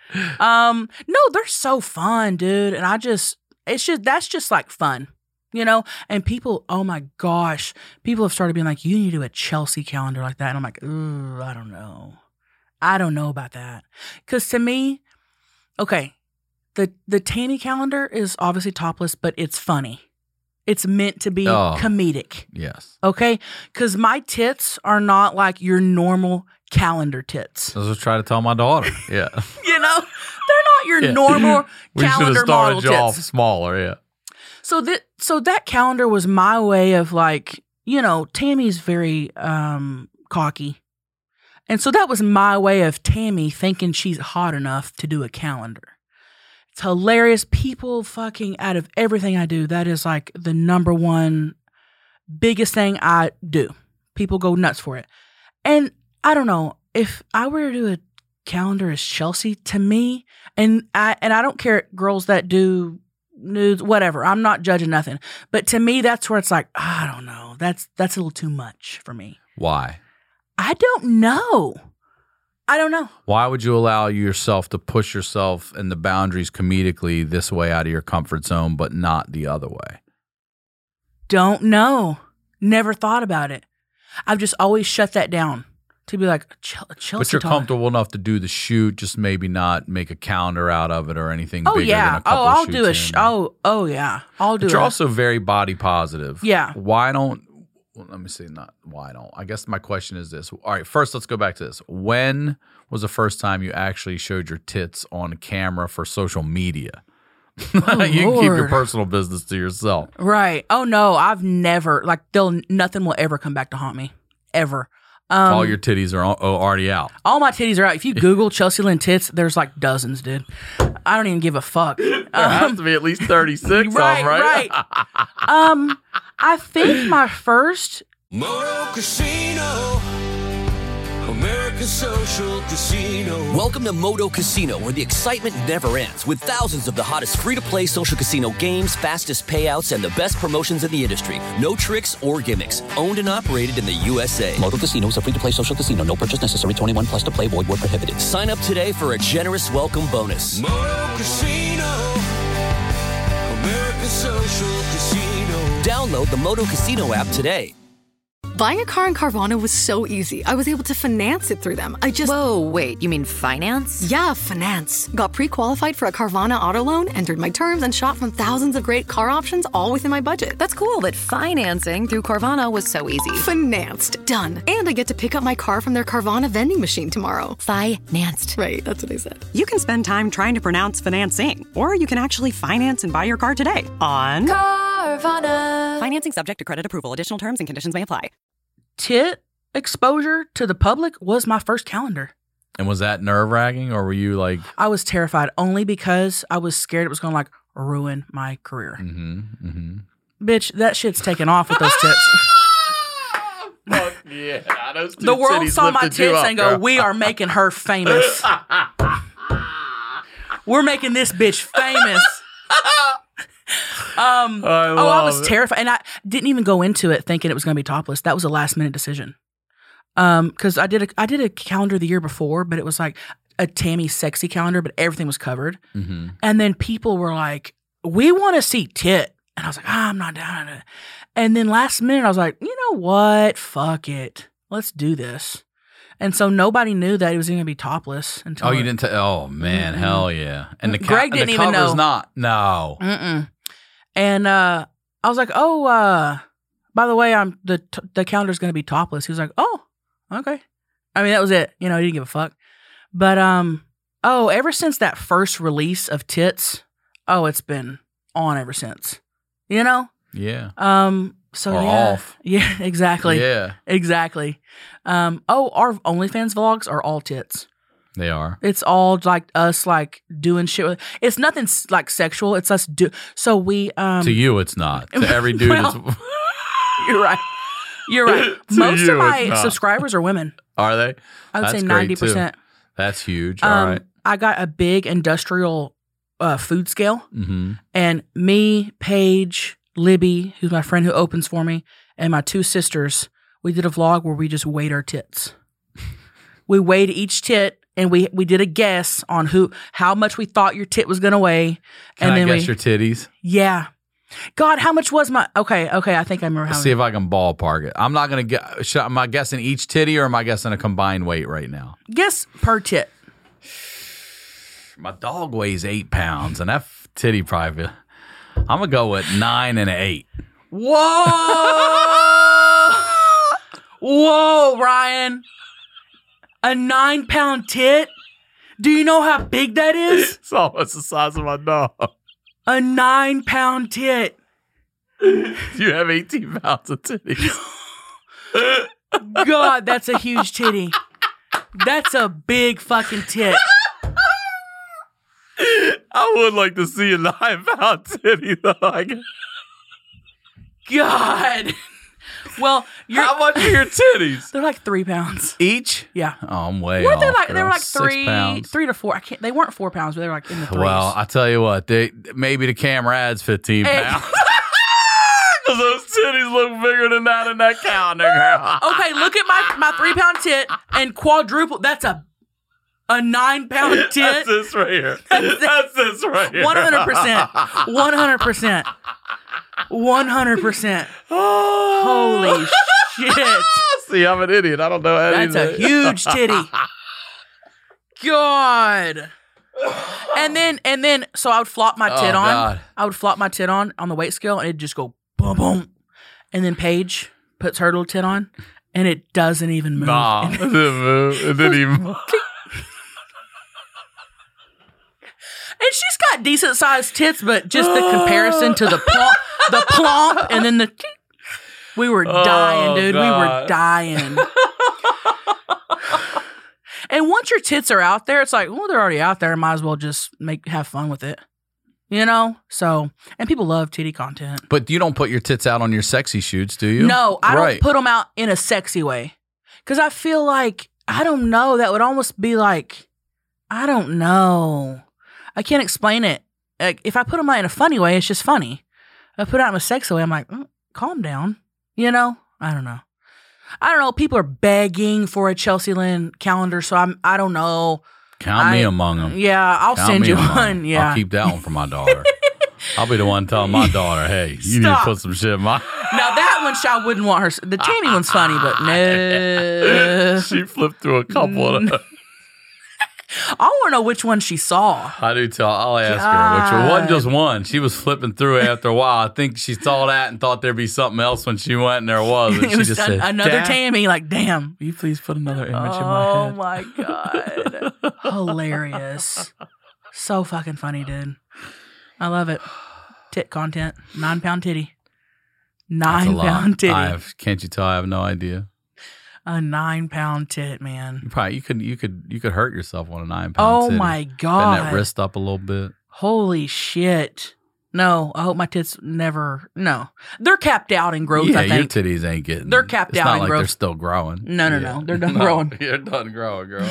Speaker 12: Um, no, they're so fun, dude. And I just, it's just, that's just like fun, you know? And people, oh my gosh, people have started being like, you need to do a Chelsea calendar like that. And I'm like, ooh, I don't know. I don't know about that. Because to me, okay, the the Tammy calendar is obviously topless, but it's funny. It's meant to be
Speaker 10: oh,
Speaker 12: comedic.
Speaker 10: Yes.
Speaker 12: Okay? Because my tits are not like your normal calendar tits.
Speaker 10: I was just trying to tell my daughter. Yeah.
Speaker 12: You know? They're not your
Speaker 10: yeah.
Speaker 12: normal
Speaker 10: we
Speaker 12: calendar model tits.
Speaker 10: We should have started you off smaller, yeah.
Speaker 12: So that, so that calendar was my way of like, you know, Tammy's very um, cocky. And so that was my way of Tammy thinking she's hot enough to do a calendar. It's hilarious. People fucking out of everything I do, that is like the number one biggest thing I do. People go nuts for it. And I don't know, if I were to do a calendar as Chelsea, to me, and I and I don't care girls that do nudes, whatever. I'm not judging nothing. But to me, that's where it's like, I don't know. That's that's a little too much for me.
Speaker 10: Why?
Speaker 12: I don't know. I don't know.
Speaker 10: Why would you allow yourself to push yourself and the boundaries comedically this way out of your comfort zone, but not the other way?
Speaker 12: Don't know. Never thought about it. I've just always shut that down to be like, Ch- Chelsea.
Speaker 10: But you're
Speaker 12: talk.
Speaker 10: comfortable enough to do the shoot, just maybe not make a calendar out of it or anything
Speaker 12: Oh
Speaker 10: bigger
Speaker 12: yeah.
Speaker 10: than a couple
Speaker 12: Oh, I'll
Speaker 10: of
Speaker 12: do a
Speaker 10: shoots
Speaker 12: sh-
Speaker 10: in.
Speaker 12: oh oh yeah. I'll do
Speaker 10: But
Speaker 12: it.
Speaker 10: you're also very body positive.
Speaker 12: Yeah.
Speaker 10: Why don't well, let me see, not why don't. I guess my question is this. All right, first let's go back to this. When was the first time you actually showed your tits on camera for social media?
Speaker 12: Oh,
Speaker 10: you can keep your
Speaker 12: Lord.
Speaker 10: personal business to yourself.
Speaker 12: Right. Oh no, I've never like they'll nothing will ever come back to haunt me. Ever. Um,
Speaker 10: All your titties are al- oh, already out.
Speaker 12: All my titties are out. If you Google Chelsea Lynn tits, there's like dozens, dude. I don't even give a fuck.
Speaker 10: There has to be at least thirty-six
Speaker 12: right,
Speaker 10: of them, right?
Speaker 12: right. um, I think my first
Speaker 1: Moto Casino, American Social Casino.
Speaker 2: Welcome to Moto Casino, where the excitement never ends, with thousands of the hottest free-to-play social casino games, fastest payouts, and the best promotions in the industry. No tricks or gimmicks. Owned and operated in the U S A.
Speaker 3: Moto Casino is a free-to-play social casino. No purchase necessary. twenty-one plus to play. Void where prohibited.
Speaker 2: Sign up today for a generous welcome bonus.
Speaker 1: Moto Casino, American Social Casino.
Speaker 2: Download the Moto Casino app today.
Speaker 15: Buying a car in Carvana was so easy. I was able to finance it through them. I just...
Speaker 16: Whoa, wait, you mean finance?
Speaker 15: Yeah, finance. Got pre-qualified for a Carvana auto loan, entered my terms, and shot from thousands of great car options all within my budget.
Speaker 16: That's cool, but financing through Carvana was so easy.
Speaker 15: Financed. Done. And I get to pick up my car from their Carvana vending machine tomorrow.
Speaker 16: Financed.
Speaker 15: Right, that's what I said.
Speaker 17: You can spend time trying to pronounce financing, or you can actually finance and buy your car today on
Speaker 16: Carvana.
Speaker 17: Financing subject to credit approval. Additional terms and conditions may apply.
Speaker 12: tit exposure to the public was my first calendar.
Speaker 10: And was that nerve-wracking, or were you like...
Speaker 12: I was terrified only because I was scared it was going to like ruin my career.
Speaker 10: Mm-hmm, mm-hmm.
Speaker 12: Bitch, that shit's taken off with those tits.
Speaker 10: Fuck yeah. Those two
Speaker 12: The world
Speaker 10: titties
Speaker 12: saw my
Speaker 10: lifted you
Speaker 12: tits
Speaker 10: up,
Speaker 12: and go,
Speaker 10: girl.
Speaker 12: we are making her famous. We're making this bitch famous. Um,
Speaker 10: I
Speaker 12: oh, I was
Speaker 10: love it.
Speaker 12: terrified, and I didn't even go into it thinking it was going to be topless. That was a last minute decision. Um, because I did a I did a calendar the year before, but it was like a Tammy sexy calendar, but everything was covered.
Speaker 10: Mm-hmm.
Speaker 12: And then people were like, "We want to see tit," and I was like, ah, "I'm not down on it." And then last minute, I was like, "You know what? Fuck it, let's do this." And so nobody knew that he was going to be topless until.
Speaker 10: Oh, you didn't tell? Oh man, mm-hmm. hell yeah! And the ca-
Speaker 12: Greg didn't
Speaker 10: the
Speaker 12: even
Speaker 10: cover's
Speaker 12: know.
Speaker 10: Not no.
Speaker 12: Mm-mm. And uh, I was like, oh, uh, by the way, I'm the t- the calendar's going to be topless. He was like, oh, okay. I mean, that was it. You know, he didn't give a fuck. But um, oh, ever since that first release of Tits, oh, it's been on ever since. You know?
Speaker 10: Yeah.
Speaker 12: Um. So
Speaker 10: or
Speaker 12: yeah,
Speaker 10: off.
Speaker 12: Yeah. Exactly.
Speaker 10: Yeah.
Speaker 12: Exactly. Um. Oh, our OnlyFans vlogs are all tits.
Speaker 10: They are.
Speaker 12: It's all like us, like doing shit with. It's nothing like sexual. It's us do. So we. Um.
Speaker 10: To you, it's not. To every dude,
Speaker 12: well,
Speaker 10: it's.
Speaker 12: You're right. You're right. Most
Speaker 10: you,
Speaker 12: of my
Speaker 10: it's not.
Speaker 12: subscribers are women.
Speaker 10: Are they?
Speaker 12: I would
Speaker 10: That's
Speaker 12: say
Speaker 10: great,
Speaker 12: ninety percent.
Speaker 10: too. That's huge.
Speaker 12: Um,
Speaker 10: All right.
Speaker 12: I got a big industrial uh, food scale,
Speaker 10: Mm-hmm.
Speaker 12: and me, Paige, Libby, who's my friend who opens for me, and my two sisters, we did a vlog where we just weighed our tits. We weighed each tit, and we we did a guess on who how much we thought your tit was gonna weigh.
Speaker 10: Can
Speaker 12: and
Speaker 10: I
Speaker 12: then
Speaker 10: guess
Speaker 12: we,
Speaker 10: your titties?
Speaker 12: Yeah. God, how much was my? Okay, okay. I think I remember how.
Speaker 10: Let's see if I can ballpark it. I'm not gonna get. Should, am I guessing each titty or am I guessing a combined weight right now?
Speaker 12: Guess per tit.
Speaker 10: My dog weighs eight pounds, and that f- titty probably. I'm gonna go with nine and an eight.
Speaker 12: Whoa! Whoa, Ryan! A nine pound tit? Do you know how big that is?
Speaker 10: It's almost the size of my dog.
Speaker 12: A nine pound tit.
Speaker 10: You have eighteen pounds of titties.
Speaker 12: God, that's a huge titty. That's a big fucking tit.
Speaker 10: I would like to see a nine pound titty though. Like,
Speaker 12: God. Well, you're,
Speaker 10: how much are your titties?
Speaker 12: They're like three pounds
Speaker 10: each.
Speaker 12: Yeah.
Speaker 10: Oh, I'm way
Speaker 12: Weren't
Speaker 10: off.
Speaker 12: they like
Speaker 10: girl.
Speaker 12: they were like
Speaker 10: Six
Speaker 12: three,
Speaker 10: pounds.
Speaker 12: three to four? I can't. They weren't four pounds, but they were like in the threes.
Speaker 10: Well, I tell you what, they maybe the camera adds fifteen
Speaker 12: Hey.
Speaker 10: pounds. Because those titties look bigger than that in that calendar, girl.
Speaker 12: Okay, look at my my three pound tit and quadruple. That's a a nine pound tit.
Speaker 10: That's this right here. That's this right here.
Speaker 12: One hundred percent. One hundred percent. One hundred percent. Holy shit!
Speaker 10: See, I'm an idiot. I don't know anything.
Speaker 12: That's a huge titty. God. And then and then so I would flop my tit
Speaker 10: Oh,
Speaker 12: on.
Speaker 10: God.
Speaker 12: I would flop my tit on on the weight scale, and it'd just go boom boom. And then Paige puts her little tit on, and it doesn't even move.
Speaker 10: Nah,
Speaker 12: And
Speaker 10: it didn't move. It didn't even move.
Speaker 12: And she's got decent sized tits, but just the comparison to the plump, the plump, and then the. We were dying,
Speaker 10: Oh,
Speaker 12: dude. We
Speaker 10: God.
Speaker 12: were dying. And once your tits are out there, it's like, well, they're already out there. Might as well just make have fun with it, you know. So, and people love titty content.
Speaker 10: But you don't put your tits out on your sexy shoots, do you?
Speaker 12: No, I
Speaker 10: right.
Speaker 12: don't put them out in a sexy way, because I feel like I don't know. That would almost be like, I don't know. I can't explain it. Like, if I put them out in a funny way, it's just funny. If I put it out in a sexy way, I'm like, mm, calm down. You know? I don't know. I don't know. People are begging for a Chelsea Lynn calendar, so I'm. I don't know.
Speaker 10: Count
Speaker 12: I,
Speaker 10: me among them.
Speaker 12: Yeah, I'll
Speaker 10: Count
Speaker 12: send
Speaker 10: me
Speaker 12: you
Speaker 10: among 'em.
Speaker 12: one. Yeah,
Speaker 10: I'll keep that one for my daughter. I'll be the one telling my daughter, "Hey, you need to
Speaker 12: Stop.
Speaker 10: put some shit in my."
Speaker 12: Now that one, I wouldn't want her. The Tammy one's funny, but no.
Speaker 10: She flipped through a couple of them.
Speaker 12: I want to know which one she saw.
Speaker 10: I do tell. I'll ask her which one. One just one. She was flipping through it after a while. I think she saw that and thought there'd be something else when she went, and there wasn't.
Speaker 12: It
Speaker 10: She
Speaker 12: was
Speaker 10: just
Speaker 12: an-
Speaker 10: said,
Speaker 12: another
Speaker 10: "Dad,
Speaker 12: Tammy. Like, damn.
Speaker 10: Will you please put another image
Speaker 12: Oh
Speaker 10: in my head?"
Speaker 12: my god, hilarious! So fucking funny, dude. I love it. Tit content. Nine pound titty.
Speaker 10: That's a
Speaker 12: Nine
Speaker 10: lot.
Speaker 12: pound titty.
Speaker 10: I have, can't you tell? I have no idea.
Speaker 12: A nine pound tit, man.
Speaker 10: You probably you could you could you could hurt yourself on a nine pound.
Speaker 12: Oh
Speaker 10: titty.
Speaker 12: my
Speaker 10: Bend
Speaker 12: god.
Speaker 10: that wrist up a little bit.
Speaker 12: Holy shit. No, I hope my tits never. No, they're capped out in growth.
Speaker 10: Yeah,
Speaker 12: I think
Speaker 10: your titties ain't getting.
Speaker 12: They're capped
Speaker 10: it's
Speaker 12: out
Speaker 10: not
Speaker 12: in
Speaker 10: like
Speaker 12: growth.
Speaker 10: they're still growing.
Speaker 12: No, no,
Speaker 10: Yeah.
Speaker 12: no, they're done
Speaker 10: No,
Speaker 12: growing.
Speaker 10: You're done growing, girl.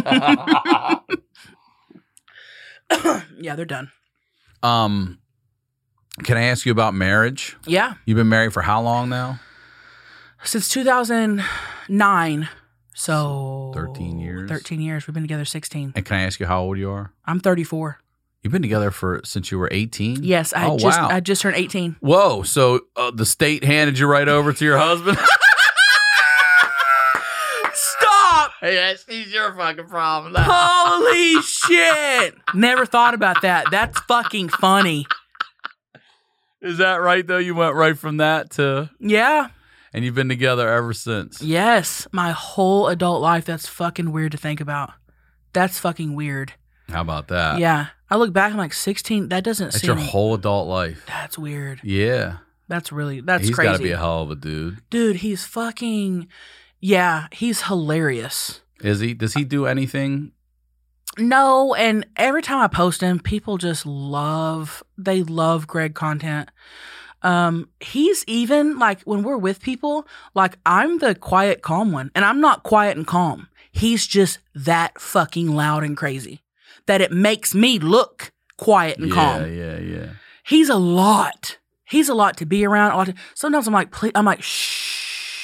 Speaker 12: Yeah, they're done.
Speaker 10: um, can I ask you about marriage?
Speaker 12: Yeah,
Speaker 10: You've been married for how long now?
Speaker 12: since two thousand nine. So
Speaker 10: Thirteen years.
Speaker 12: Thirteen years. We've been together sixteen.
Speaker 10: And can I ask you how old you are?
Speaker 12: I'm thirty-four.
Speaker 10: You've been together for since you were eighteen.
Speaker 12: Yes, I had
Speaker 10: oh,
Speaker 12: just
Speaker 10: wow.
Speaker 12: I just turned eighteen.
Speaker 10: Whoa! So uh, the state handed you right over to your husband?
Speaker 12: Stop!
Speaker 10: Yeah, she's your fucking problem.
Speaker 12: Holy shit. Never thought about that. That's fucking funny.
Speaker 10: Is that right, though? You went right from that to...
Speaker 12: Yeah.
Speaker 10: And you've been together ever since.
Speaker 12: Yes. My whole adult life. That's fucking weird to think about. That's fucking weird.
Speaker 10: How about that?
Speaker 12: Yeah. I look back, I'm like sixteen. That doesn't
Speaker 10: That's
Speaker 12: seem...
Speaker 10: your whole adult life.
Speaker 12: That's weird.
Speaker 10: Yeah.
Speaker 12: That's really... That's
Speaker 10: He's
Speaker 12: crazy.
Speaker 10: got to be a hell of a dude.
Speaker 12: Dude, he's fucking... Yeah, he's hilarious.
Speaker 10: Is he? Does he do anything?
Speaker 12: No, and every time I post him, people just love, they love Greg content. Um, he's even, like, when we're with people, like, I'm the quiet, calm one, and I'm not quiet and calm. He's just that fucking loud and crazy that it makes me look quiet and
Speaker 10: yeah,
Speaker 12: calm.
Speaker 10: Yeah, yeah, yeah.
Speaker 12: He's a lot. He's a lot to be around. A lot to, sometimes I'm like, please, I'm like, shh.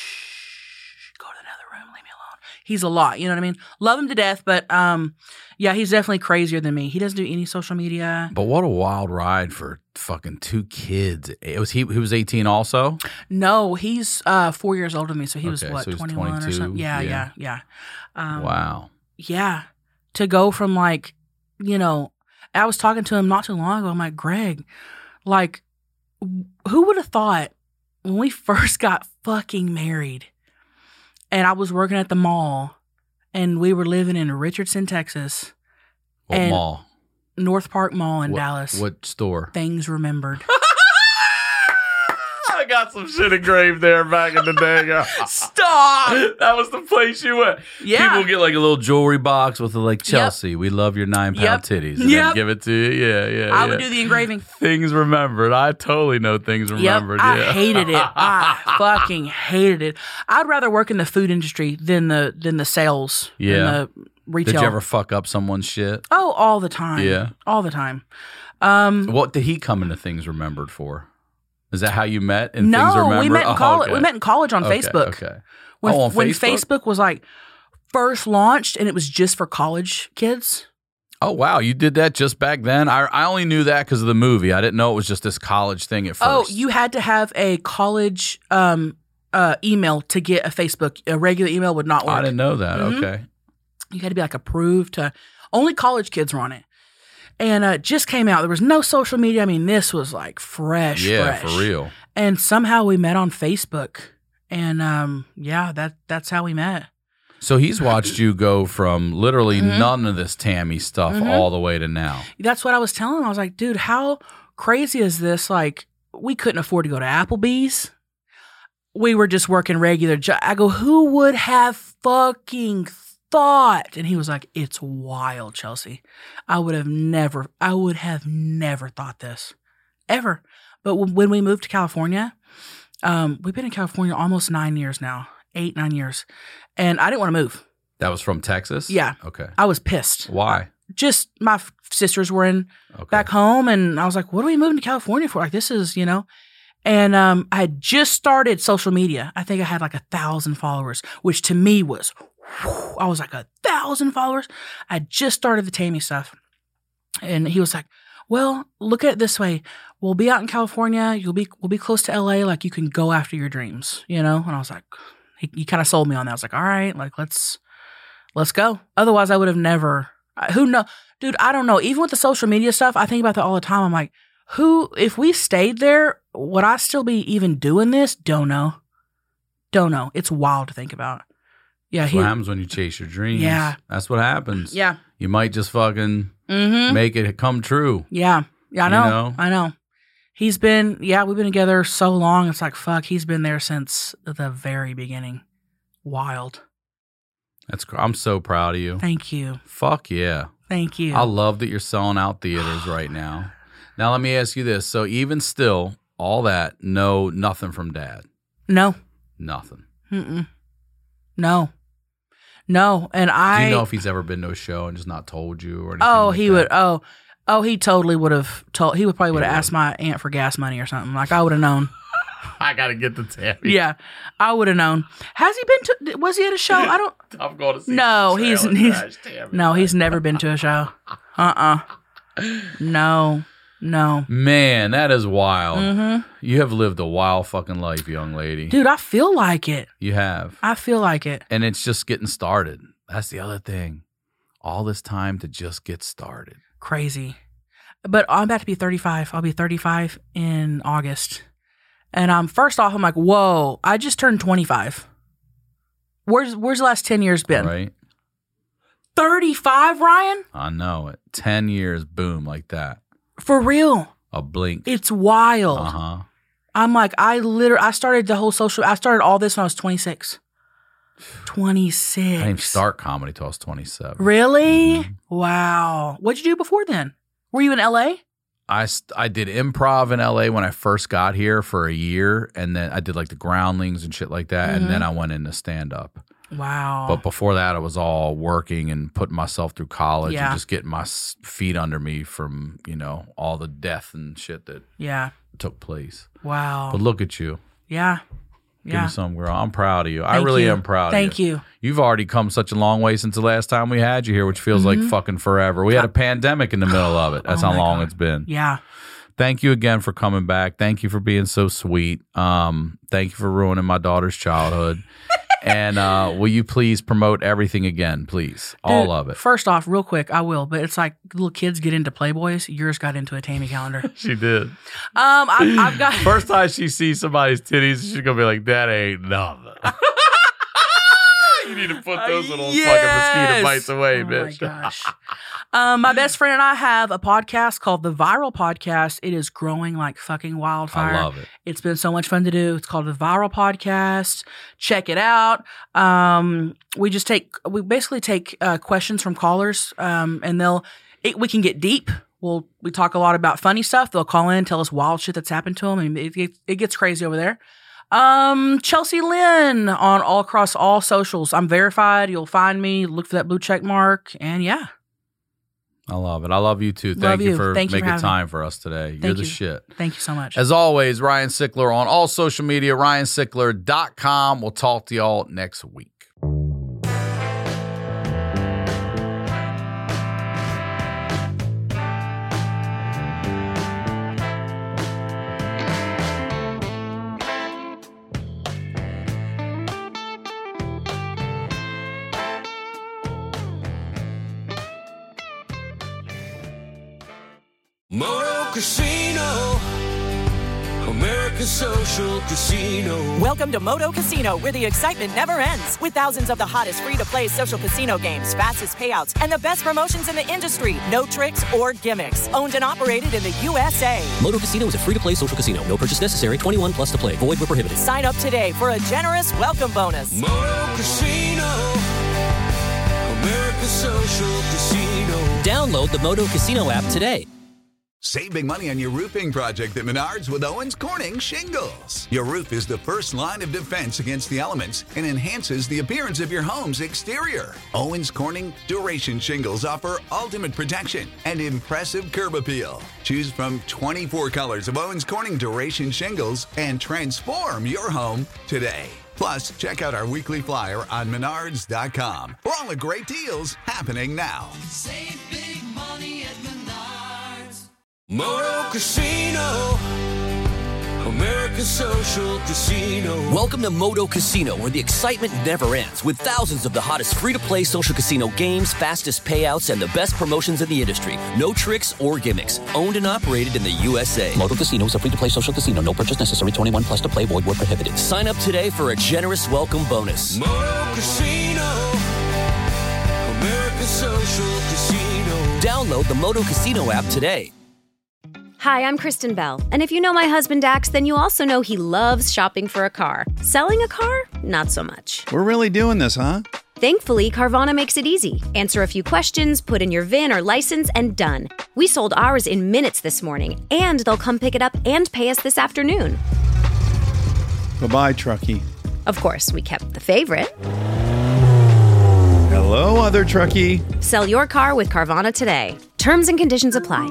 Speaker 12: He's a lot, you know what I mean? Love him to death, but um, yeah, he's definitely crazier than me. He doesn't do any social media.
Speaker 10: But what a wild ride for fucking two kids. It was he. He was eighteen also.
Speaker 12: No, he's uh four years older than me, so he was
Speaker 10: Okay,
Speaker 12: what
Speaker 10: so he's
Speaker 12: twenty-one or something. Yeah,
Speaker 10: yeah.
Speaker 12: yeah, yeah. Um,
Speaker 10: Wow.
Speaker 12: Yeah, to go from like, you know, I was talking to him not too long ago. I'm like, Greg, like, who would have thought when we first got fucking married? And I was working at the mall, and we were living in Richardson, Texas.
Speaker 10: What
Speaker 12: and
Speaker 10: mall?
Speaker 12: North Park Mall in
Speaker 10: what,
Speaker 12: Dallas.
Speaker 10: What store?
Speaker 12: Things Remembered.
Speaker 10: I got some shit engraved there back in the day.
Speaker 12: Stop!
Speaker 10: That was the place you went.
Speaker 12: Yeah.
Speaker 10: People get like a little jewelry box with the, like, Chelsea, yep. we love your nine pound
Speaker 12: yep.
Speaker 10: titties. And
Speaker 12: yep.
Speaker 10: then give it to you. Yeah, yeah.
Speaker 12: I
Speaker 10: yeah.
Speaker 12: would do the engraving.
Speaker 10: Things Remembered. I totally know Things Remembered.
Speaker 12: Yep.
Speaker 10: Yeah.
Speaker 12: I hated it. I fucking hated it. I'd rather work in the food industry than the than the sales.
Speaker 10: Yeah.
Speaker 12: Than the retail.
Speaker 10: Did you ever fuck up someone's shit?
Speaker 12: Oh, all the time.
Speaker 10: Yeah.
Speaker 12: All the time. Um,
Speaker 10: what did he come into Things Remembered for? Is that how you met in
Speaker 12: no,
Speaker 10: Things Remembered?
Speaker 12: we met in
Speaker 10: oh,
Speaker 12: college.
Speaker 10: okay.
Speaker 12: We met in college on
Speaker 10: okay,
Speaker 12: Facebook.
Speaker 10: Okay.
Speaker 12: When,
Speaker 10: oh, on
Speaker 12: when
Speaker 10: Facebook?
Speaker 12: Facebook was like first launched, and it was just for college kids.
Speaker 10: Oh, wow. You did that just back then? I I only knew that because of the movie. I didn't know it was just this college thing at first.
Speaker 12: Oh, you had to have a college um, uh, email to get a Facebook. A regular email would not work.
Speaker 10: I didn't know that.
Speaker 12: Mhm.
Speaker 10: Okay.
Speaker 12: You had to be like approved to. Only college kids were on it. And uh, it just came out. There was no social media. I mean, this was like fresh,
Speaker 10: Yeah,
Speaker 12: fresh.
Speaker 10: for real.
Speaker 12: And somehow we met on Facebook. And um, yeah, that that's how we met.
Speaker 10: So he's watched you go from literally
Speaker 12: Mhm.
Speaker 10: none of this Tammy stuff
Speaker 12: Mhm.
Speaker 10: all the way to now.
Speaker 12: That's what I was telling him. I was like, dude, how crazy is this? Like, we couldn't afford to go to Applebee's. We were just working regular jobs. I go, who would have fucking thought? And he was like, it's wild, Chelsea. I would have never, I would have never thought this. Ever. But w- when we moved to California, um, we've been in California almost nine years now. Eight, nine years. And I didn't want to move.
Speaker 10: That was from Texas?
Speaker 12: Yeah.
Speaker 10: Okay.
Speaker 12: I was pissed.
Speaker 10: Why?
Speaker 12: Just my f- sisters were in back home, and I was like, what are we moving to California for? Like, this is, you know. And um, I had just started social media. I think I had like a thousand followers, which to me was, whew, I was like a thousand followers. I just started the Tammy stuff. And he was like, well, look at it this way. We'll be out in California. You'll be, we'll be close to L A. Like, you can go after your dreams, you know? And I was like, he, he kind of sold me on that. I was like, all right, like, let's, let's go. Otherwise, I would have never, who know, dude, I don't know. Even with the social media stuff, I think about that all the time. I'm like, who, if we stayed there, would I still be even doing this? Don't know. Don't know. It's wild to think about. Yeah.
Speaker 10: That's
Speaker 12: he,
Speaker 10: what happens when you chase your dreams.
Speaker 12: Yeah.
Speaker 10: That's what happens.
Speaker 12: Yeah.
Speaker 10: You might just fucking
Speaker 12: Mhm.
Speaker 10: make it come true.
Speaker 12: Yeah. Yeah, I
Speaker 10: You
Speaker 12: know.
Speaker 10: know?
Speaker 12: I know. He's been, yeah, we've been together so long. It's like, fuck, he's been there since the very beginning. Wild.
Speaker 10: That's cr- I'm so proud of you.
Speaker 12: Thank you.
Speaker 10: Fuck yeah.
Speaker 12: Thank you.
Speaker 10: I love that you're selling out theaters right now. Now let me ask you this. So even still, all that, no, nothing from Dad.
Speaker 12: No.
Speaker 10: Nothing.
Speaker 12: Mm-mm. No. No. And I.
Speaker 10: Do you know if he's ever been to a show and just not told you or anything?
Speaker 12: Oh,
Speaker 10: like
Speaker 12: he
Speaker 10: that?
Speaker 12: would. Oh, oh, he totally would have told. He would probably would have
Speaker 10: would.
Speaker 12: asked my aunt for gas money or something. Like, I would have known.
Speaker 10: I gotta get the Tammy.
Speaker 12: Yeah, I would have known. Has he been to? Was he at a show? I don't.
Speaker 10: I'm going to see.
Speaker 12: No, he's
Speaker 10: Trailer
Speaker 12: he's
Speaker 10: Trash Tammy.
Speaker 12: no, he's never been to a show. Uh uh No, no.
Speaker 10: Man, that is wild.
Speaker 12: Mhm.
Speaker 10: You have lived a wild fucking life, young lady.
Speaker 12: Dude, I feel like it.
Speaker 10: You have.
Speaker 12: I feel like it.
Speaker 10: And it's just getting started. That's the other thing. All this time to just get started.
Speaker 12: Crazy. But I'm about to be thirty-five. I'll be thirty-five in August. And um, first off, I'm like, whoa, I just turned twenty-five. Where's where's the last ten years been?
Speaker 10: Right.
Speaker 12: thirty-five, Ryan?
Speaker 10: I know it. ten years, boom, like that.
Speaker 12: For real.
Speaker 10: A blink.
Speaker 12: It's wild.
Speaker 10: Uh-huh.
Speaker 12: I'm like, I literally, I started the whole social, I started all this when I was twenty-six. twenty-six.
Speaker 10: I didn't even start comedy till I was twenty-seven.
Speaker 12: Really?
Speaker 10: Mm-hmm.
Speaker 12: Wow. What'd you do before then? Were you in L A?
Speaker 10: I, st- I did improv in L A when I first got here for a year, and then I did like the Groundlings and shit like that,
Speaker 12: Mm-hmm.
Speaker 10: and then I went into stand-up.
Speaker 12: Wow.
Speaker 10: But before that, I was all working and putting myself through college
Speaker 12: Yeah.
Speaker 10: and just getting my s- feet under me from, you know, all the death and shit that
Speaker 12: Yeah.
Speaker 10: took place.
Speaker 12: Wow.
Speaker 10: But look at you.
Speaker 12: Yeah.
Speaker 10: Give
Speaker 12: Yeah.
Speaker 10: me some, girl. I'm proud of you. I
Speaker 12: Thank
Speaker 10: really
Speaker 12: you.
Speaker 10: am proud
Speaker 12: Thank
Speaker 10: of you.
Speaker 12: you.
Speaker 10: You've already come such a long way since the last time we had you here, which feels
Speaker 12: Mhm.
Speaker 10: like fucking forever. We had a pandemic in the middle of it. That's
Speaker 12: Oh
Speaker 10: how
Speaker 12: my
Speaker 10: long
Speaker 12: God.
Speaker 10: it's been.
Speaker 12: Yeah.
Speaker 10: Thank you again for coming back. Thank you for being so sweet. Um, thank you for ruining my daughter's childhood. And uh, will you please promote everything again, please? All
Speaker 12: Dude,
Speaker 10: of it.
Speaker 12: First off, real quick, I will, but it's like little kids get into Playboys. Yours got into a Tammy calendar.
Speaker 10: She did.
Speaker 12: Um, I, I've got
Speaker 10: First time she sees somebody's titties, she's gonna be like, "That ain't nothing." You need to put those little
Speaker 12: Yes.
Speaker 10: fucking mosquito bites away,
Speaker 12: Oh
Speaker 10: bitch.
Speaker 12: my gosh. Um, my best friend and I have a podcast called The Viral Podcast. It is growing like fucking wildfire.
Speaker 10: I love it.
Speaker 12: It's been so much fun to do. It's called The Viral Podcast. Check it out. Um, we just take, we basically take uh, questions from callers, um, and they'll, it, we can get deep. We'll, we talk a lot about funny stuff. They'll call in, tell us wild shit that's happened to them. I mean, it, it, it gets crazy over there. Um, Chelsea Lynn on all across all socials. I'm verified. You'll find me. Look for that blue check mark. And yeah.
Speaker 10: I love it. I love you too.
Speaker 12: Love
Speaker 10: Thank you
Speaker 12: you.
Speaker 10: for
Speaker 12: Thank you for
Speaker 10: making
Speaker 12: having
Speaker 10: time
Speaker 12: me.
Speaker 10: for us today. You're
Speaker 12: Thank
Speaker 10: the
Speaker 12: you.
Speaker 10: shit.
Speaker 12: Thank you so much.
Speaker 10: As always, Ryan Sickler on all social media, ryan sickler dot com. We'll talk to y'all next week.
Speaker 1: Moto Casino, America's social casino.
Speaker 7: Welcome to Moto Casino, where the excitement never ends. With thousands of the hottest free-to-play social casino games, fastest payouts, and the best promotions in the industry. No tricks or gimmicks. Owned and operated in the U S A.
Speaker 3: Moto Casino is a free-to-play social casino. No purchase necessary. twenty-one plus to play. Void where prohibited.
Speaker 7: Sign up today for a generous welcome bonus.
Speaker 1: Moto Casino, America's social casino.
Speaker 3: Download the Moto Casino app today.
Speaker 18: Save big money on your roofing project at Menards with Owens Corning Shingles. Your roof is the first line of defense against the elements and enhances the appearance of your home's exterior. Owens Corning Duration Shingles offer ultimate protection and impressive curb appeal. Choose from twenty-four colors of Owens Corning Duration Shingles and transform your home today. Plus, check out our weekly flyer on menards dot com for all the great deals happening now.
Speaker 1: Save big money at Menards. Moto Casino, America's social casino.
Speaker 2: Welcome to Moto Casino, where the excitement never ends, with thousands of the hottest free-to-play social casino games, fastest payouts, and the best promotions in the industry. No tricks or gimmicks. Owned and operated in the U S A.
Speaker 3: Moto Casino is a free-to-play social casino. No purchase necessary. twenty-one plus to play. Void where prohibited.
Speaker 2: Sign up today for a generous welcome bonus.
Speaker 1: Moto Casino, America's social casino.
Speaker 2: Download the Moto Casino app today.
Speaker 19: Hi, I'm Kristen Bell, and if you know my husband Dax, then you also know he loves shopping for a car. Selling a car? Not so much.
Speaker 20: We're really doing this, huh?
Speaker 19: Thankfully, Carvana makes it easy. Answer a few questions, put in your V I N or license, and done. We sold ours in minutes this morning, and they'll come pick it up and pay us this afternoon.
Speaker 20: Bye-bye, truckie.
Speaker 19: Of course, we kept the favorite.
Speaker 20: Hello, other truckie.
Speaker 19: Sell your car with Carvana today. Terms and conditions apply.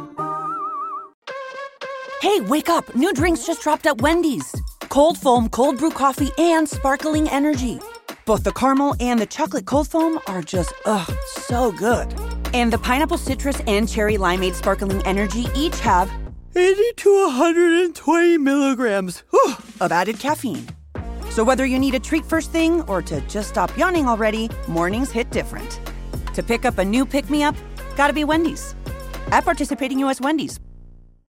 Speaker 21: Hey, wake up. New drinks just dropped at Wendy's. Cold foam, cold brew coffee, and sparkling energy. Both the caramel and the chocolate cold foam are just, ugh, so good. And the pineapple citrus and cherry limeade sparkling energy each have eighty to one hundred twenty milligrams whew, of added caffeine. So whether you need a treat first thing or to just stop yawning already, mornings hit different. To pick up a new pick-me-up, gotta be Wendy's. At participating U S Wendy's.